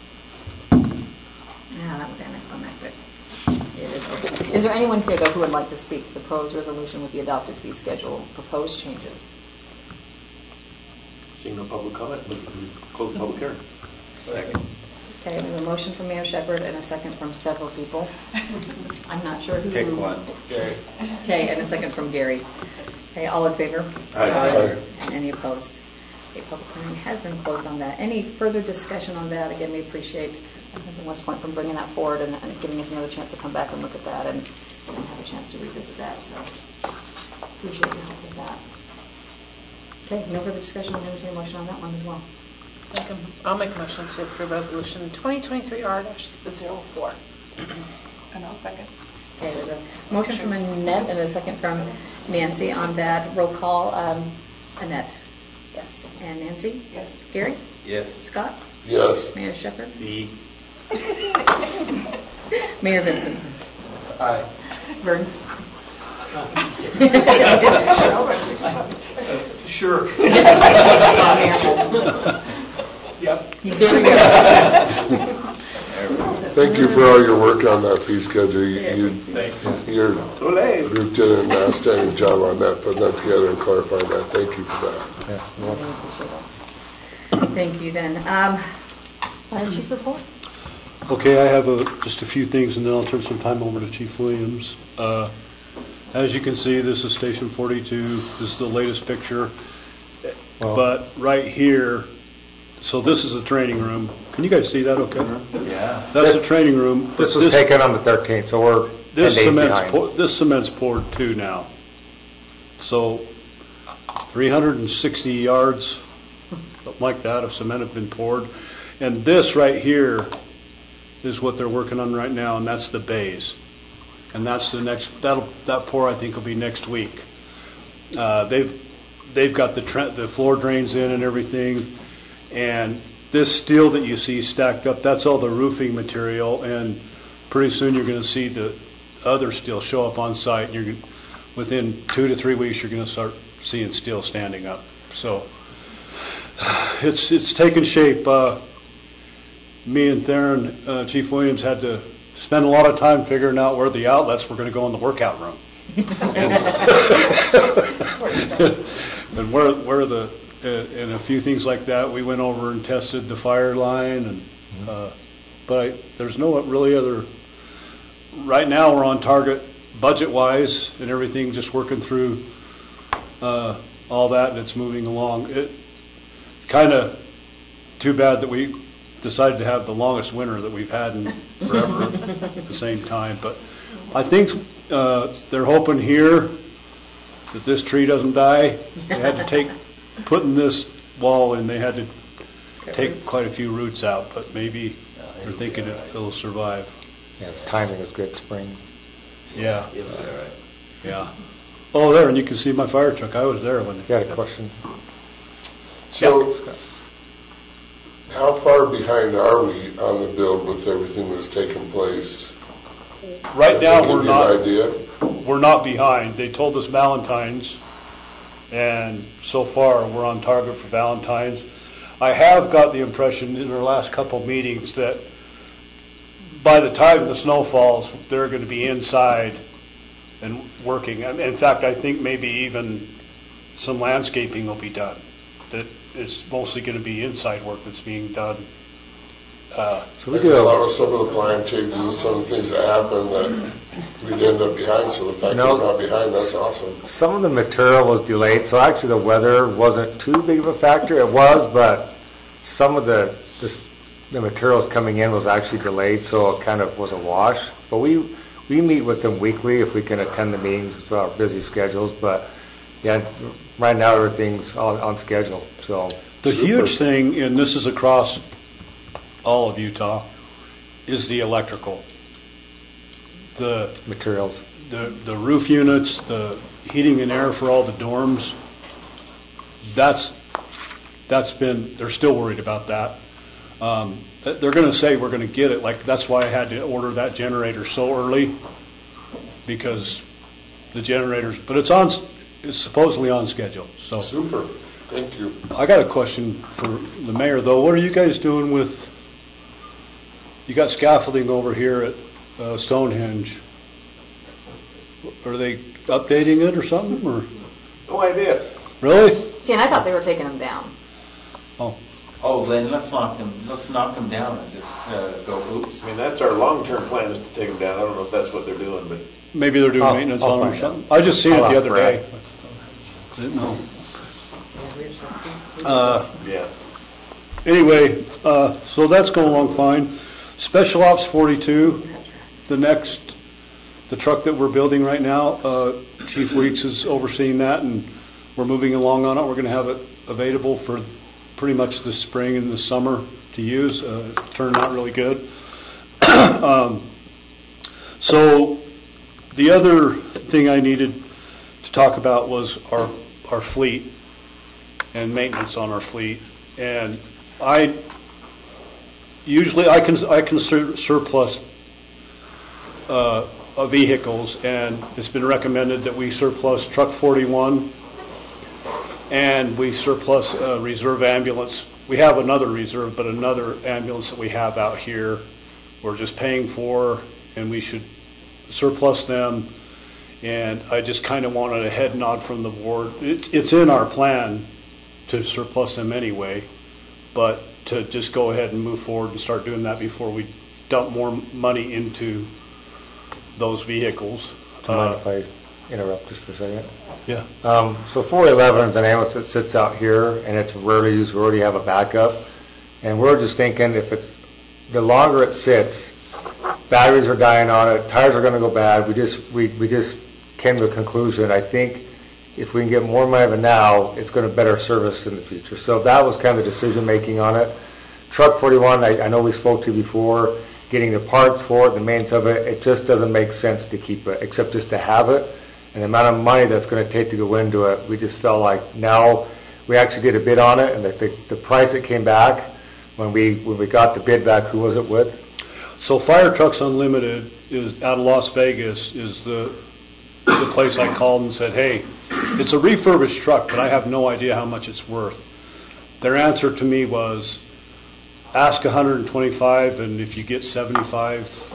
Yeah, that was anticlimactic. It is open. Is there anyone here, though, who would like to speak to the proposed resolution with the adopted fee schedule, proposed changes? Seeing no public comment, we close the public hearing. Second. Okay, we have a motion from Mayor Shepherd and a second from several people. I'm not sure who. Pick one. Okay, and a second from Gary. Okay, all in favor? Aye. Aye. And any opposed? Okay, public hearing has been closed on that. Any further discussion on that? Again, we appreciate Representative West Point from bringing that forward and, and giving us another chance to come back and look at that and, and have a chance to revisit that. So appreciate your help with that. Okay, no further discussion. I'll entertain a motion on that one as well. Make a- I'll make a motion to approve resolution twenty twenty-three R oh four. And I'll second. Okay, there's a motion from Annette and a second from Nancy on that. Roll call, um, Annette. Yes. And Nancy? Yes. Gary? Yes. Scott? Yes. Mayor Shepherd? E. Mayor Vincent? Aye. Vern? Sure. Yep. There we go. Thank you for all your work on that fee schedule. You, you, Thank you. your Olé. group did an outstanding job on that, putting that together and clarifying that. Thank you for that. Yeah, I really appreciate that. Thank you then. Um, Fire Chief report? Okay, I have a, just a few things, and then I'll turn some time over to Chief Williams. Uh, as you can see, this is Station forty-two. This is the latest picture. Well- But right here, so this is the training room. Can you guys see that okay? Yeah. That's the training room. This was taken on the thirteenth, so we're ten This days cement's, behind. pour- this cement's poured too now. So three hundred sixty yards, something like that, of cement have been poured. And this right here is what they're working on right now, and that's the bays. And that's the next, that'll, that pour I think will be next week. Uh, they've, they've got the tre- the floor drains in and everything. And this steel that you see stacked up, that's all the roofing material, and pretty soon you're going to see the other steel show up on site, and you're gonna- within two to three weeks you're going to start seeing steel standing up. So it's it's taken shape. Uh, me and Theron, uh, Chief Williams, had to spend a lot of time figuring out where the outlets were going to go in the workout room, and where where the uh, and a few things like that. We went over and tested the fire line, and uh, but I, there's no really other. Right now, we're on target budget-wise, and everything just working through uh, all that, and it's moving along. It, it's kind of too bad that we decided to have the longest winter that we've had in forever at the same time. But I think uh, they're hoping here that this tree doesn't die. They had to take, putting this wall in, they had to take quite a few roots out, but maybe they're thinking it, it'll survive. Yeah, the timing is good, spring. Yeah, You'll be all right. yeah. Oh, there, and you can see my fire truck. I was there when. You had a question? So, how far behind are we on the build with everything that's taken place? Right now, we're Give you not. an idea? We're not behind. They told us Valentine's, and so far we're on target for Valentine's. I have got the impression in our last couple meetings that by the time the snow falls, they're going to be inside and working. And in fact, I think maybe even some landscaping will be done. That it's mostly going to be inside work that's being done. Uh, So we just thought with some of the plan changes and some of the things that happened that we'd end up behind, so the fact that No. we're not behind, that's awesome. Some of the material was delayed, so actually the weather wasn't too big of a factor. It was, but some of the, the, the materials coming in was actually delayed, so it kind of was a wash. But we, we meet with them weekly if we can attend the meetings with our busy schedules, but yeah, right now everything's on, on schedule, so. The super. huge thing, and this is across all of Utah, is the electrical. The materials. The, the roof units, the heating and air for all the dorms, that's, that's been, they're still worried about that. Um, they're going to say we're going to get it, like that's why I had to order that generator so early, because the generators, but it's on, it's supposedly on schedule, so. Super, thank you. I got a question for the mayor, though. What are you guys doing with, you got scaffolding over here at uh, Stonehenge. Are they updating it or something, or? No idea. Really? Gee, and I thought they were taking them down. Oh. Oh, Lynn, let's knock them, let's knock them down and just uh, go oops. I mean, that's our long-term plan is to take them down. I don't know if that's what they're doing, but. Maybe they're doing I'll- maintenance I'll on them or find out. something. I just seen it I'll the ask other Brad. day. Didn't know. Uh, Yeah. Anyway, uh, so that's going along fine. Special Ops forty-two, the next, the truck that we're building right now, uh, Chief Weeks is overseeing that, and we're moving along on it. We're going to have it available for pretty much the spring and the summer to use. Uh, it turned out really good. um, so the other thing I needed to talk about was our our fleet and maintenance on our fleet. And I usually I can I can sur- surplus uh, uh, vehicles, and it's been recommended that we surplus truck forty-one and we surplus a reserve ambulance. We have another reserve, but another ambulance that we have out here we're just paying for, and we should surplus them. And I just kind of wanted a head nod from the board. It's, it's in our plan to surplus them anyway, but to just go ahead and move forward and start doing that before we dump more money into those vehicles. Do you mind if I interrupt just for a second? Yeah. Um, so four eleven is an ambulance that sits out here, and it's rarely used. We already have a backup, and we're just thinking if it's the longer it sits, batteries are dying on it, tires are going to go bad. We just we we just came to a conclusion. I think if we can get more money than now, it's going to better service in the future. So that was kind of the decision making on it. Truck forty-one, I, I know we spoke to before, getting the parts for it, the maintenance of it. It just doesn't make sense to keep it, except just to have it. And the amount of money that's going to take to go into it, we just felt like now we actually did a bid on it, and the, the, the price that came back when we when we got the bid back, who was it with? So Fire Trucks Unlimited is out of Las Vegas, is the the place I called and said, hey, it's a refurbished truck, but I have no idea how much it's worth. Their answer to me was, ask one hundred twenty-five, and if you get seventy-five,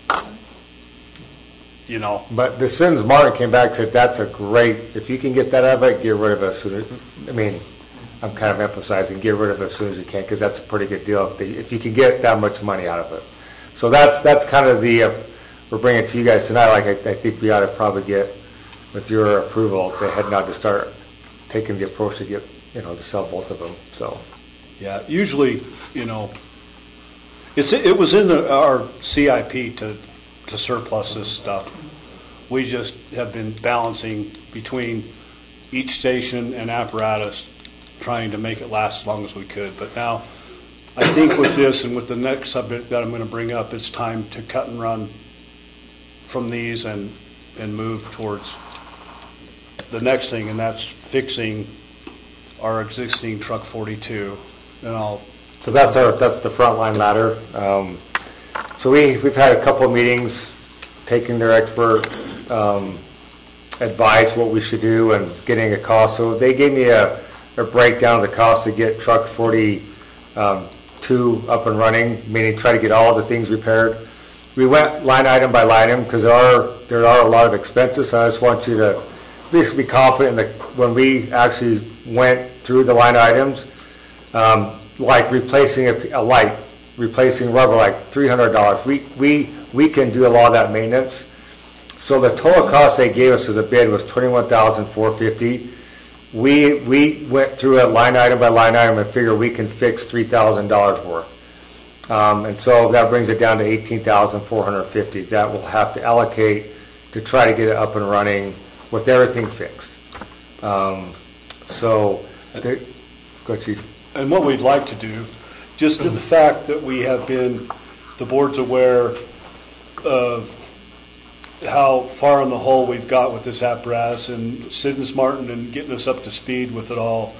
you know. But the Sims Martin came back and said, that's a great, if you can get that out of it, get rid of it as soon as, I mean, I'm kind of emphasizing, get rid of it as soon as you can, because that's a pretty good deal, if, the, if you can get that much money out of it. So that's that's kind of the, uh, we're bringing it to you guys tonight, like I, I think we ought to probably get, with your approval, to head now to start taking the approach to get, you know, to sell both of them, so. Yeah, usually, you know, it's it was in the, our C I P to to surplus this stuff. We just have been balancing between each station and apparatus, trying to make it last as long as we could. But now, I think with this and with the next subject that I'm going to bring up, it's time to cut and run from these and and move towards the next thing, and that's fixing our existing truck forty-two. And I'll. So that's our that's the frontline ladder. Um, so we we've had a couple of meetings, taking their expert um, advice what we should do and getting a cost. So they gave me a, a breakdown of the cost to get truck forty-two up and running, meaning try to get all the things repaired. we went line item by line item because there are, there are a lot of expenses. So I just want you to at least be confident that when we actually went through the line items, um, like replacing a, a light, replacing rubber light, three hundred dollars. We, we, we can do a lot of that maintenance. So the total cost they gave us as a bid was twenty-one thousand four hundred fifty dollars. We, we went through it line item by line item and figured we can fix three thousand dollars worth. Um, and so that brings it down to eighteen thousand four hundred fifty dollars. That we'll have to allocate to try to get it up and running with everything fixed. Um, so, they, go Chief. And what we'd like to do, just to the fact that we have been, the board's aware of how far in the hole we've got with this apparatus and Sid and Martin and getting us up to speed with it all.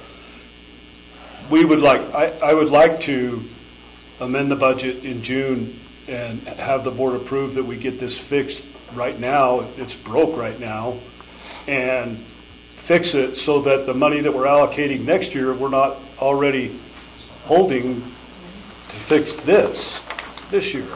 We would like, I, I would like to amend the budget in June and have the board approve that we get this fixed right now. It's broke right now, and fix it so that the money that we're allocating next year, we're not already holding to fix this this year.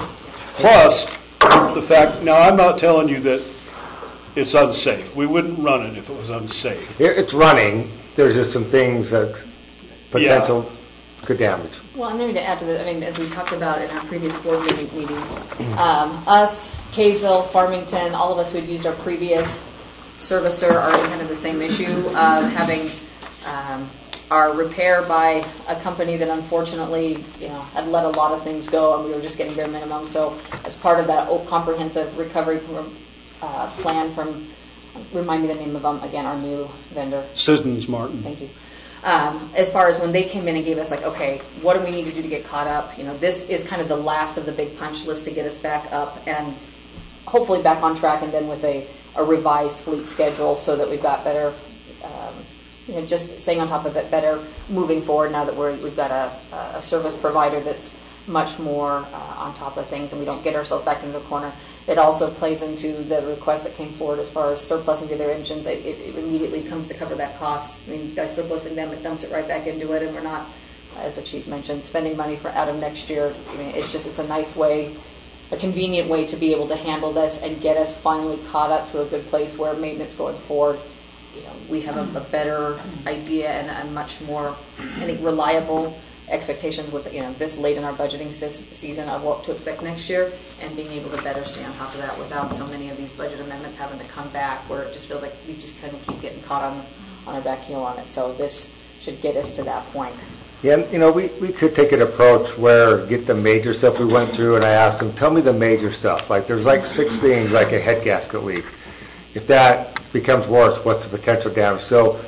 Plus, the fact, now I'm not telling you that it's unsafe. We wouldn't run it if it was unsafe. It- It's running. There's just some things that potential could damage. Well, and maybe to add to that, I mean, as we talked about in our previous board meeting, meetings, um, us, Kaysville, Farmington, all of us who had used our previous servicer are in kind of the same issue of having um, our repair by a company that unfortunately, you know, had let a lot of things go and we were just getting bare minimum. So as part of that oh, comprehensive recovery from, uh, plan from, remind me the name of them again, our new vendor. Sid and Martin. Thank you. Um, as far as when they came in and gave us like, okay, what do we need to do to get caught up? You know, this is kind of the last of the big punch list to get us back up and hopefully back on track, and then with a, a revised fleet schedule so that we've got better, um, you know, just staying on top of it better moving forward now that we're, we've got a, a service provider that's much more uh, on top of things and we don't get ourselves back into the corner. It also plays into the request that came forward as far as surplusing to their engines. It, it, it immediately comes to cover that cost. I mean, by surplusing them, it dumps it right back into it, and we're not, as the chief mentioned, spending money for out of next year. I mean, it's just, it's a nice way, a convenient way to be able to handle this and get us finally caught up to a good place where maintenance going forward, you know, we have a, a better idea and a much more, I think, reliable expectations with, you know, this late in our budgeting season of what to expect next year, and being able to better stay on top of that without so many of these budget amendments having to come back where it just feels like we just kind of keep getting caught on on our back heel on it. So this should get us to that point. Yeah, and, you know, we, we could take an approach where get the major stuff we went through, and I asked them, tell me the major stuff. Like there's like six things, like a head gasket leak. If that becomes worse, what's the potential damage? So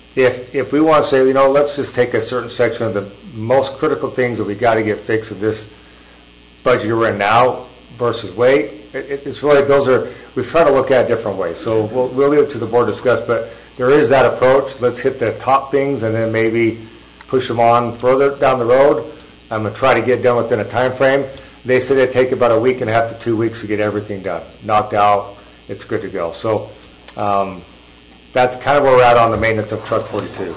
if if we want to say, you know, let's just take a certain section of the most critical things that we got to get fixed in this budget we're in now versus wait, it, it's really, those are, we try to look at it different ways. So we'll, we'll leave it to the board to discuss, but there is that approach. Let's hit the top things and then maybe push them on further down the road. I'm going to try to get done within a time frame. They said it'd take about a week and a half to two weeks to get everything done, knocked out. It's good to go. So um, that's kind of where we're at on the maintenance of Truck forty-two.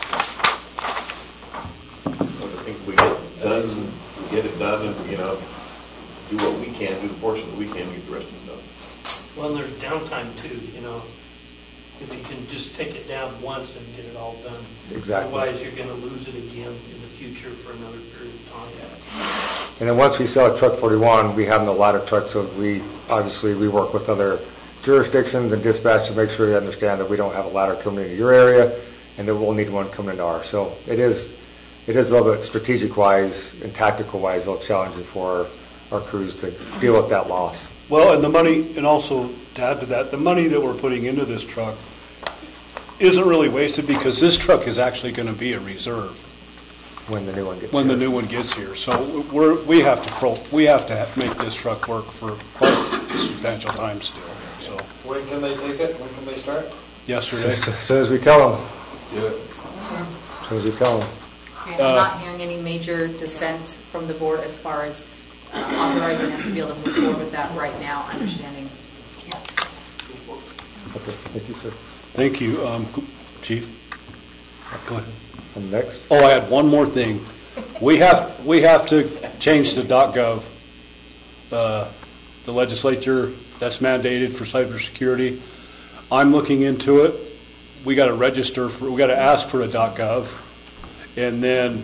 I think we get it done, we get it done, and, you know, do what we can, do the portion that we can, get the rest of it done. Well, and there's downtime too, you know, if you can just take it down once and get it all done. Exactly. Otherwise, you're going to lose it again in the future for another period of time. And then once we sell Truck forty-one, we have a lot of trucks, so we, obviously, we work with other jurisdictions and dispatch to make sure you understand that we don't have a ladder coming into your area and that we'll need one coming into ours. So it is, it is a little bit strategic-wise and tactical-wise a little challenging for our crews to deal with that loss. Well, and the money, and also to add to that, the money that we're putting into this truck isn't really wasted because this truck is actually going to be a reserve when the new one gets when here. the new one gets here. So we're we have to pro, we have to make this truck work for quite a substantial time still. So When can they take it? When can they start? yesterday, As soon as we tell them, Do it. as soon as we tell them. And I'm not hearing any major dissent from the board as far as uh, authorizing us to be able to move forward with that right now, understanding. Yeah. Okay, thank you, sir. thank you, um, Chief. Go ahead. And next? Oh, I had one more thing. We have we have to change the .gov uh, the legislature, that's mandated for cybersecurity. I'm looking into it. We got to register for, we got to ask for a .gov, and then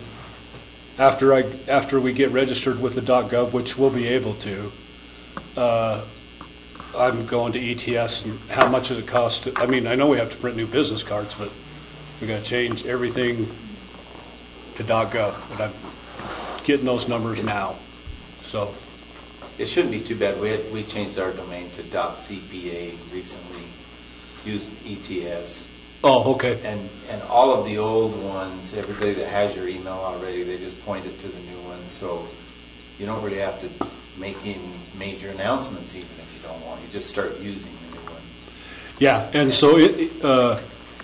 after I after we get registered with the .gov, which we'll be able to, uh, I'm going to E T S. And how much does it cost? To, I mean, I know we have to print new business cards, but we got to change everything to .gov. But I'm getting those numbers now, so. It shouldn't be too bad. We had, we changed our domain to .cpa recently, used E T S. Oh, okay. And and all of the old ones, everybody that has your email already, they just point it to the new ones. So you don't really have to make any major announcements even if you don't want. You just start using the new one. Yeah, and so it, uh,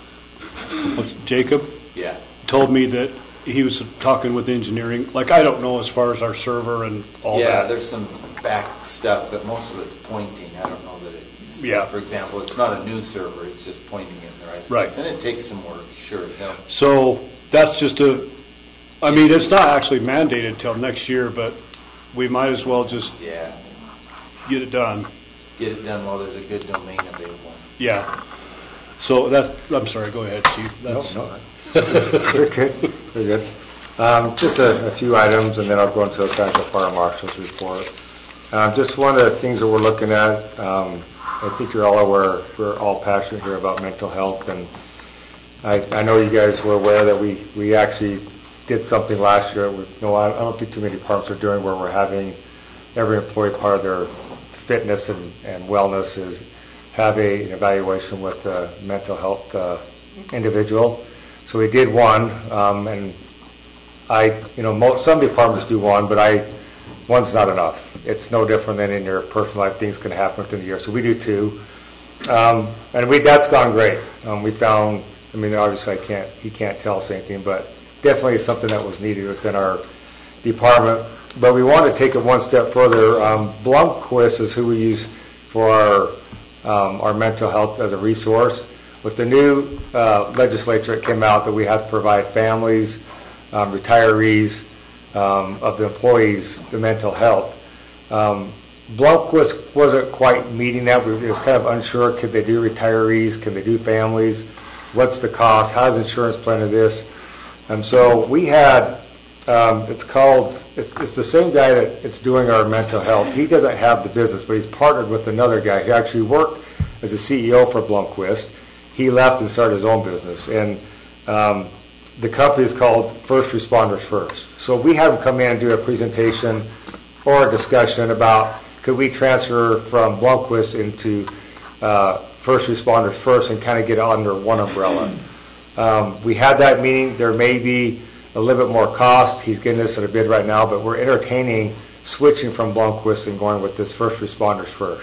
what's- Jacob Yeah. told me that he was talking with engineering. Like, I don't know as far as our server and all yeah, that. there's some back stuff, but most of it's pointing. I don't know that it's, Yeah. for example, it's not a new server, it's just pointing in the right Right. place. And it takes some work, sure. No. So that's just a, I mean, it's not actually mandated till next year, but we might as well just Yeah, get it done. get it done while there's a good domain available. Yeah. So that's, I'm sorry, go ahead, Chief. No, That's, no. Very good, very good. Um, Just a a few items, and then I'll go into the Central Fire Marshal's report. Um, Just one of the things that we're looking at, um, I think you're all aware, we're all passionate here about mental health, and I I know you guys were aware that we we actually did something last year. We- No, I I don't think too many departments are doing, where we're having every employee, part of their fitness and and wellness is have a an evaluation with a mental health uh, individual. So we did one, um, and I, you know, most, some departments do one, but I, one's not enough. It's no different than in your personal life. Things can happen within the year. So we do two, um, and we that's gone great. Um, we found, I mean, obviously I can't, he can't tell us anything, but definitely something that was needed within our department. But we want to take it one step further. Um, Blomquist is who we use for our um, our mental health as a resource. With the new uh, legislature, it came out that we have to provide families, um, retirees um, of the employees, the mental health. Um, Blomquist wasn't quite meeting that. We was kind of unsure, could they do retirees, can they do families, what's the cost, how's insurance plan of this? And so we had, um, it's called, it's, it's the same guy that it's doing our mental health. He doesn't have the business, but he's partnered with another guy. He actually worked as a C E O for Blomquist. He left and started his own business, and um, the company is called First Responders First. So we had him come in and do a presentation or a discussion about could we transfer from Blomquist into uh, First Responders First and kind of get under one umbrella. Um, we had that meeting. There may be a little bit more cost. He's getting this at a bid right now, but we're entertaining switching from Blomquist and going with this First Responders First.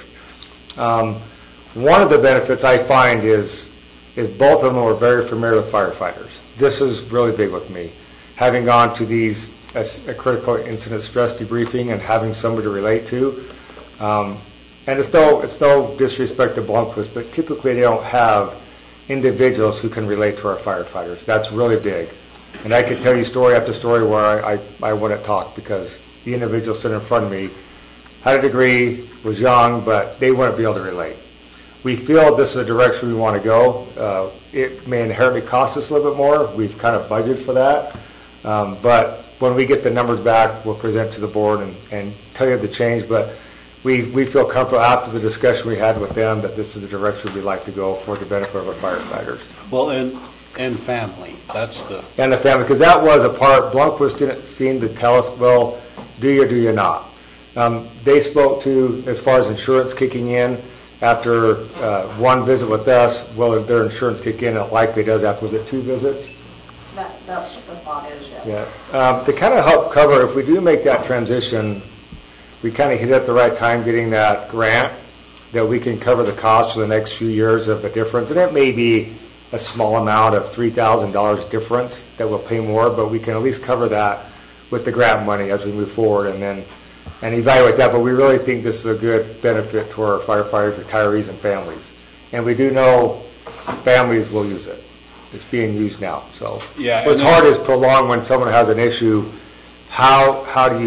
Um, one of the benefits I find is is both of them are very familiar with firefighters. This is really big with me. Having gone to these a, a critical incident stress debriefing and having somebody to relate to, um, and it's no it's no disrespect to Blomquist, but typically they don't have individuals who can relate to our firefighters. That's really big, and I could tell you story after story where I I, I wouldn't talk because the individual sitting in front of me had a degree, was young, but they wouldn't be able to relate. We feel this is a direction we want to go. Uh, it may inherently cost us a little bit more. We've kind of budgeted for that. Um, but when we get the numbers back, we'll present to the board and, and tell you the change. But we, we feel comfortable after the discussion we had with them that this is the direction we'd like to go for the benefit of our firefighters. well, and, and family, that's the, And the family, because that was a part, Blomquist didn't seem to tell us, well, do you or do you not? Um, they spoke to, as far as insurance kicking in, after uh, one visit with us, will their insurance kick in? It likely does after, was it two visits? That, that's what the thought is, yes. Yeah. Um, to kind of help cover, if we do make that transition, we kind of hit it at the right time getting that grant, that we can cover the cost for the next few years of the difference. And it may be a small amount of three thousand dollars difference that we'll pay more, but we can at least cover that with the grant money as we move forward and then and evaluate that. But we really think this is a good benefit to our firefighters, retirees, and families. And we do know families will use it. It's being used now. So Yeah, what's and hard is prolonged when someone has an issue. How how do you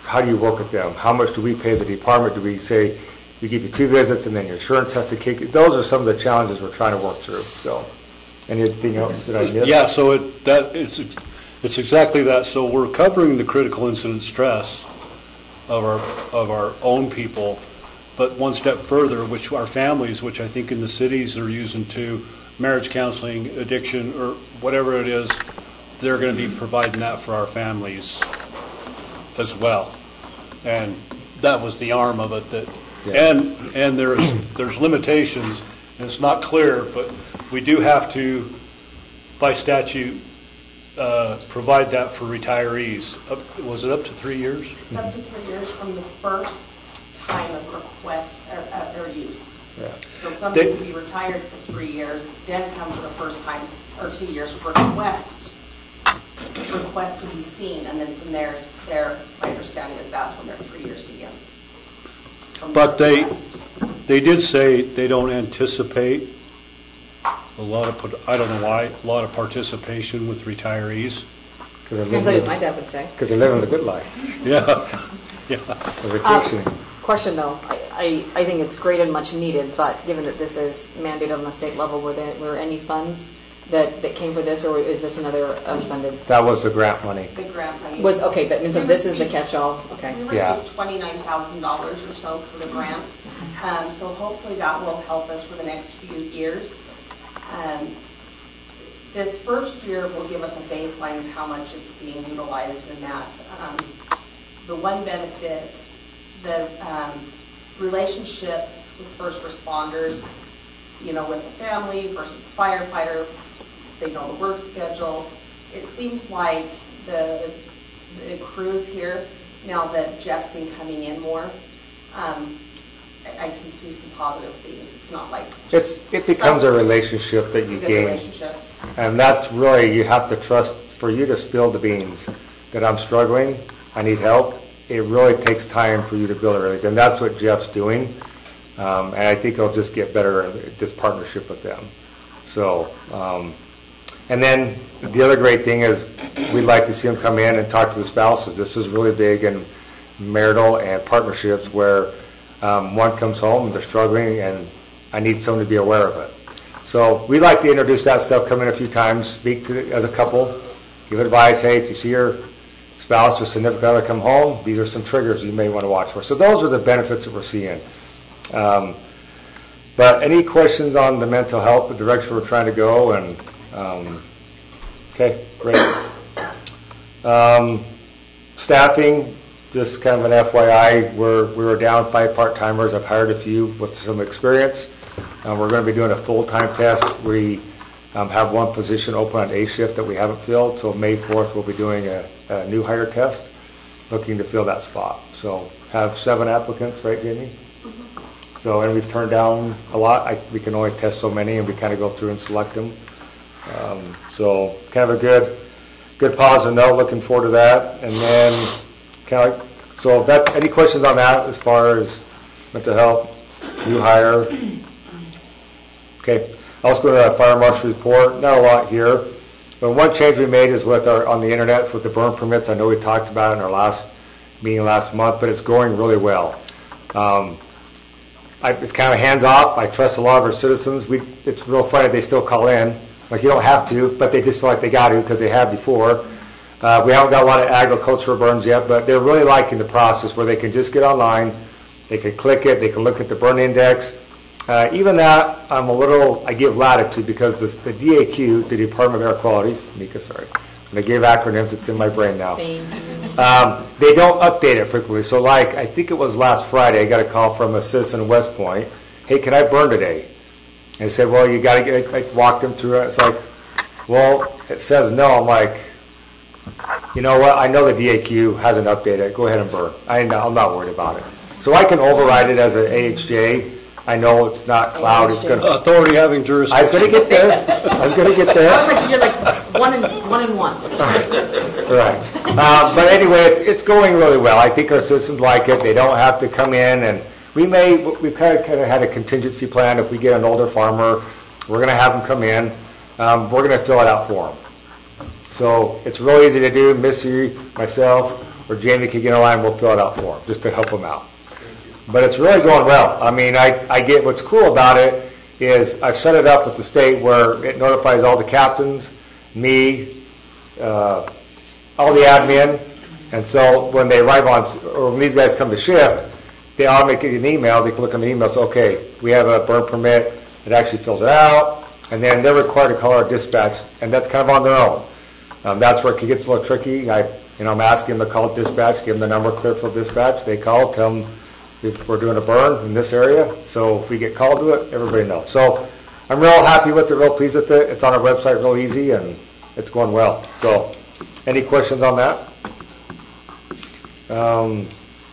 how do you work with them? How much do we pay as a department? Do we say, we give you two visits and then your insurance has to kick? Those are some of the challenges we're trying to work through, so. Anything else that I missed? Yeah, so it, that, it's, it's exactly that. So we're covering the critical incident stress of our, of our own people, but one step further, which our families, which I think in the cities are using to marriage counseling, addiction, or whatever it is, they're going to be providing that for our families as well. And that was the arm of it. That, Yeah. and and there's there's limitations, and it's not clear, but we do have to, by statute, uh, provide that for retirees. Up, was it up to three years? It's up to three years from the first time of request or uh, their use. Yeah. So somebody They- could be retired for three years, then come for the first time, or two years, request, request to be seen, and then from there, there, my understanding is that's when their three years begins. From But the they request. they did say they don't anticipate a lot of, part- I don't know why, a lot of participation with retirees. Because they're I can tell you what my living, dad would say. because they're living the good life. Yeah, yeah. They're vacationing. Question though, I, I, I think it's great and much needed, but given that this is mandated on the state level, were there were any funds that, that came for this, or is this another unfunded? That was the grant money. The grant money. Was okay, but so We this is the received- catch-all. Okay. We Yeah. received twenty-nine thousand dollars or so for the grant, um, so hopefully that will help us for the next few years. Um, This first year will give us a baseline of how much it's being utilized in that. Um, The one benefit, the um, relationship with first responders, you know, with the family versus the firefighter, they know the work schedule. It seems like the, the crews here, now that Jeff's been coming in more, um, I, I can see some positive things. It's not like It's, it becomes a relationship that it's a you good gain. relationship. And that's really, you have to trust, for you to spill the beans, that I'm struggling, I need help, it really takes time for you to build a relationship. And that's what Jeff's doing. Um, and I think it'll just get better, this partnership with them. So, um, and then the other great thing is we'd like to see them come in and talk to the spouses. This is really big in marital and partnerships where um, one comes home and they're struggling and I need someone to be aware of it. So we like to introduce that stuff, come in a few times, speak to as a couple, give advice. Hey, if you see your spouse or significant other come home, these are some triggers you may want to watch for. So those are the benefits that we're seeing. Um, but any questions on the mental health, the direction we're trying to go? And um, okay, great. Um, staffing, just kind of an F Y I, we're, we were down five part-timers. I've hired a few with some experience. Um, we're going to be doing a full-time test. We um, have one position open on A shift that we haven't filled, so May fourth we'll be doing a, a new hire test, looking to fill that spot. So have seven applicants, right, Jamie? Mm-hmm. So, and we've turned down a lot. I, we can only test so many, and we kind of go through and select them. Um, so kind of a good, good positive note. Looking forward to that. And then kind of, so if that's any questions on that as far as mental health, new hire. Okay, I'll just go to our fire marshal report. Not a lot here, but one change we made is with our on the internet with the burn permits. I know we talked about it in our last meeting last month, but it's going really well. Um, I, it's kind of hands off. I trust a lot of our citizens. We, it's real funny. They still call in, like you don't have to, but they just feel like they got to because they have before. Uh, we haven't got a lot of agricultural burns yet, but they're really liking the process where they can just get online, they can click it, they can look at the burn index. Uh, even that, I'm a little, I give latitude because this, the D A Q, the Department of Air Quality, Mika, sorry, when I give acronyms, it's in my brain now. Um, they don't update it frequently. So like, I think it was last Friday, I got a call from a citizen in West Point, hey, can I burn today? And I said, well, you got to get, I walked them through it. It's like, well, it says no. I'm like, you know what, I know the D A Q hasn't updated it. Go ahead and burn. I, I'm not worried about it. So I can override it as an A H J. I know it's not cloud. It's going to Authority having jurisdiction. I was going to get there. I was going to get there. I was like, you're like one and one and one. Right. Uh, but anyway, it's, it's going really well. I think our citizens like it. They don't have to come in, and we may. We've kind of kind of had a contingency plan. If we get an older farmer, we're going to have them come in. Um, we're going to fill it out for them. So it's real easy to do. Missy, myself, or Jamie could get in line, we'll fill it out for them, just to help them out. But it's really going well. I mean, I, I get, what's cool about it is I've set it up with the state where it notifies all the captains, me, uh, all the admin, and so when they arrive on, or when these guys come to shift, they all make an email, they can look on the email, say, okay, we have a burn permit, it actually fills it out, and then they're required to call our dispatch, and that's kind of on their own. Um, that's where it gets a little tricky. I, you know, I'm asking them to call dispatch, give them the number, Clearfield Dispatch, they call, tell them if we're doing a burn in this area, so if we get called to it, everybody knows. So I'm real happy with it, real pleased with it, it's on our website real easy, and it's going well. So, any questions on that? Um,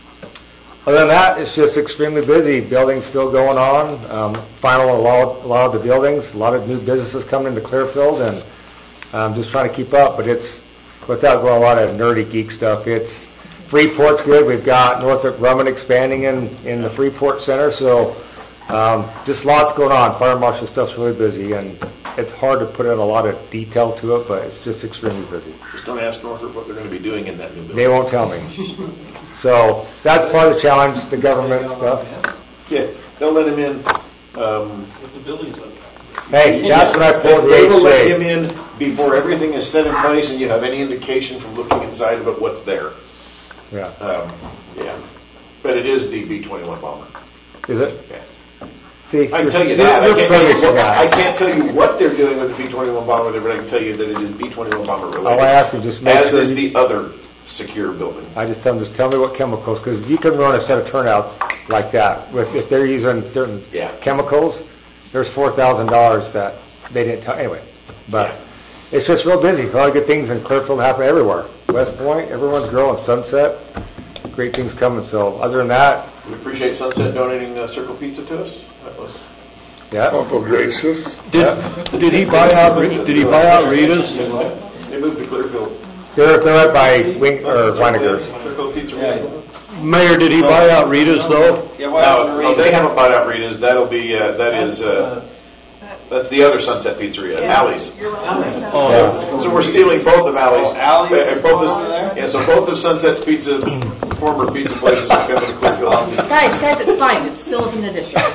other than that, it's just extremely busy. Building's still going on. Um, final a lot, a lot of the buildings, a lot of new businesses coming into Clearfield, and I'm just trying to keep up. But it's, without going a lot of nerdy geek stuff, it's Freeport's good. We've got Northrop Grumman expanding in in the Freeport Center, so um, just lots going on. Fire marshal stuff's really busy, and it's hard to put in a lot of detail to it, but it's just extremely busy. Just don't ask Northrop what they're going to be doing in that new building. They won't tell me. So that's part of the challenge, the government stuff. Yeah, they'll let him in. Um, With the buildings up. Hey, that's when I pulled the They will let him H J. in before everything is set in place and you have any indication from looking inside of it what's there. Yeah. Um, yeah. But it is the B twenty-one bomber. Is it? Yeah. See, I can you're- tell you you're- that. I you're can't tell privileged you, for what, I that. can't tell you what they're doing with the B twenty-one bomber, but I can tell you that it is B twenty-one bomber related. All I ask you, just make As sure is you- the other secure building. I just tell them, just tell me what chemicals, because you can run a set of turnouts like that. With if they're using certain Yeah. chemicals, there's four thousand dollars that they didn't tell, anyway. But Yeah. it's just real busy. A lot of good things in Clearfield happen everywhere. West Point, everyone's growing. Sunset, great things coming. So other than that, We appreciate Sunset donating uh, Circle Pizza to us. That was yeah. Awful gracious. Did, did he buy out, did he buy out Rita's? They moved to Clearfield. They're, they're right by Wing, or Weininger's. Circle Pizza. Mayor, did he buy out Rita's though? Yeah, No, well, no, they haven't bought out Rita's. That'll be, uh, that is, uh, that's the other Sunset Pizzeria, Alley's. Oh, So we're stealing both of Alley's. Oh, Alley's Uh, is both of- going on there? Yeah, so both of Sunset's Pizza, former pizza places are coming to Clearfield. Guys, guys, it's fine, it's still within the district.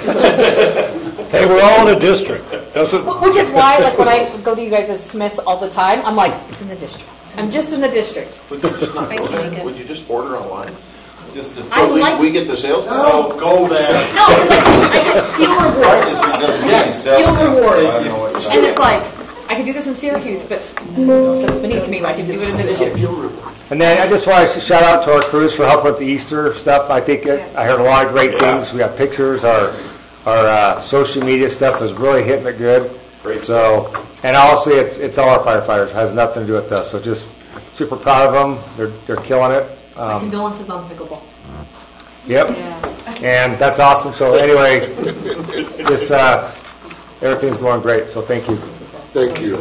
hey, we're all in a district. Doesn't, Which is why, like, when I go to you guys as Smiths all the time, I'm like, it's in the district. I'm just in the district. Would you just not go there? Would you just order online? just to I So we- like- We get the sales? So go there. No, because I get fuel rewards. Yes. Fuel rewards. And it's like, I could do this in Syracuse, but that's beneath me, I can do it in the district. And then I just want to shout out to our crews for helping with the Easter stuff. I think it, I heard a lot of great things. We got pictures. Our our uh, social media stuff is really hitting it good. Great. So, and honestly, it's it's all our firefighters. It has nothing to do with us. So just super proud of them. They're they're killing it. My Um, condolences on pickleball. yep. And that's awesome. So anyway, this uh, everything's going great. So thank you. Thank you.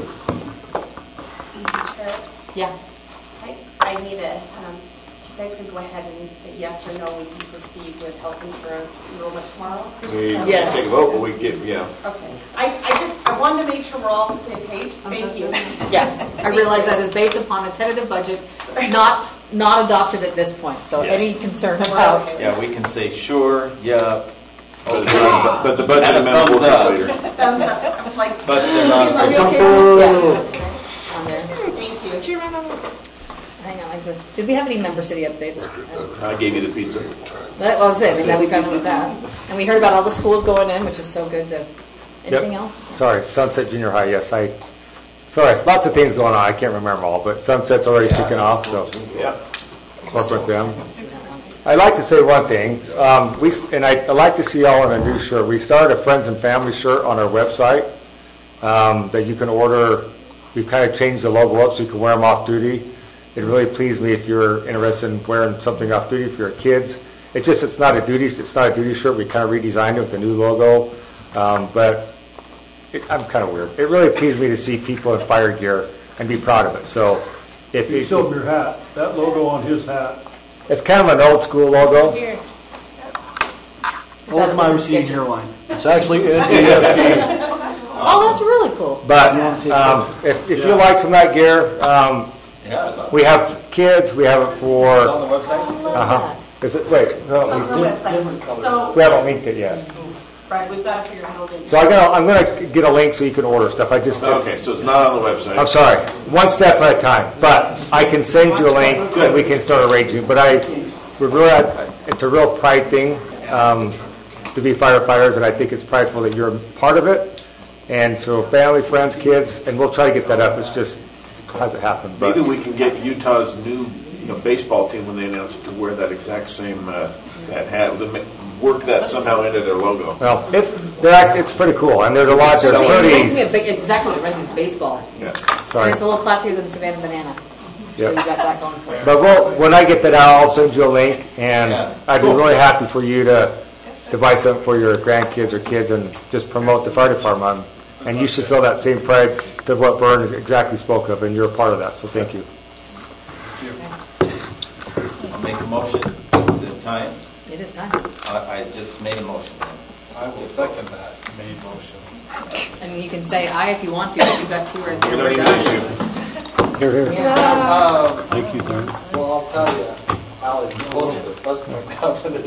Yeah. I, I need a, um, you guys can go ahead and say yes or no, we can proceed with health insurance enrollment tomorrow. We can't Yes. take a vote, but we get, yeah. Okay. I, I just, I wanted to make sure we're all on the same page. Thank you. Yeah, I realize that is based upon a tentative budget, not, not adopted at this point. So Yes. any concern about, Yeah, we can say sure, yeah, But okay. the- But the budget And a amendment will thumbs come up. later. Thumbs up. I was like, But they're not are we official. okay with this? Yeah. On there. thank you. Hang on, I just- did we have any member city updates? I gave you the pizza. That was it, and then we found out about that. And we heard about all the schools going in, which is so good to, anything Yep. else? Sorry, Sunset Junior High. Yes, I. Sorry, lots of things going on. I can't remember them all, but Sunset's already kicking off. So. Yeah. Work with them. I'd like to say one thing. Um, we and I, I'd like to see y'all in a new shirt. We started a Friends and Family shirt on our website um, that you can order. We've kind of changed the logo up so you can wear them off duty. It really pleased me if you're interested in wearing something off duty for your kids. It's just it's not a duty it's not a duty shirt. We kind of redesigned it with the new logo, um, but it, I'm kind of weird. It really pleased me to see people in fire gear and be proud of it. So if you you, showed your hat, that logo on his hat. it's kind of an old school logo. Here. Hold my receding hairline. It's actually N D F Oh, that's really cool. But um, if, if you like some of that gear, um, Yeah, I love We have kids, we have it It's for, on the website, you said? uh-huh. Is it, wait, It's on no, the website. So, we haven't linked it yet. Fred, we've got to figure out how to. So I'm gonna, I'm gonna get a link so you can order stuff. I just, Okay, so it's not on the website. I'm sorry, one step at a time, but I can send you a link and we can start arranging. But I, we're real, it's a real pride thing, um, to be firefighters, and I think it's prideful that you're a part of it. And so family, friends, kids, and we'll try to get that up. It's just, hasn't happened. But Maybe we can get Utah's new, you know, baseball team when they announce it to wear that exact same, uh, that hat, to ma- work that somehow into their logo. Well, it's, they're, act- it's pretty cool, and there's a lot, there's It reminds me pretty, of, ba- exactly, it reminds me of baseball. Yeah. sorry. And it's a little classier than Savannah Banana. So Yep. you got that going for you. But we'll, when I get that out, I'll send you a link, and Yeah. I'd be Cool. really happy for you to, to buy something for your grandkids or kids and just promote the fire department. And you should feel that same pride to what Vern has exactly spoke of, and you're a part of that, so thank you. I'll make a motion. Is it time? It is time. I, I just made a motion then. I will second that made motion. And you can say aye if you want to, but you've got two right there. We don't We're even done. need to. Here it is. Um, Thank you, Vern. Well, I'll tell you, Ally, closer to West Point now than it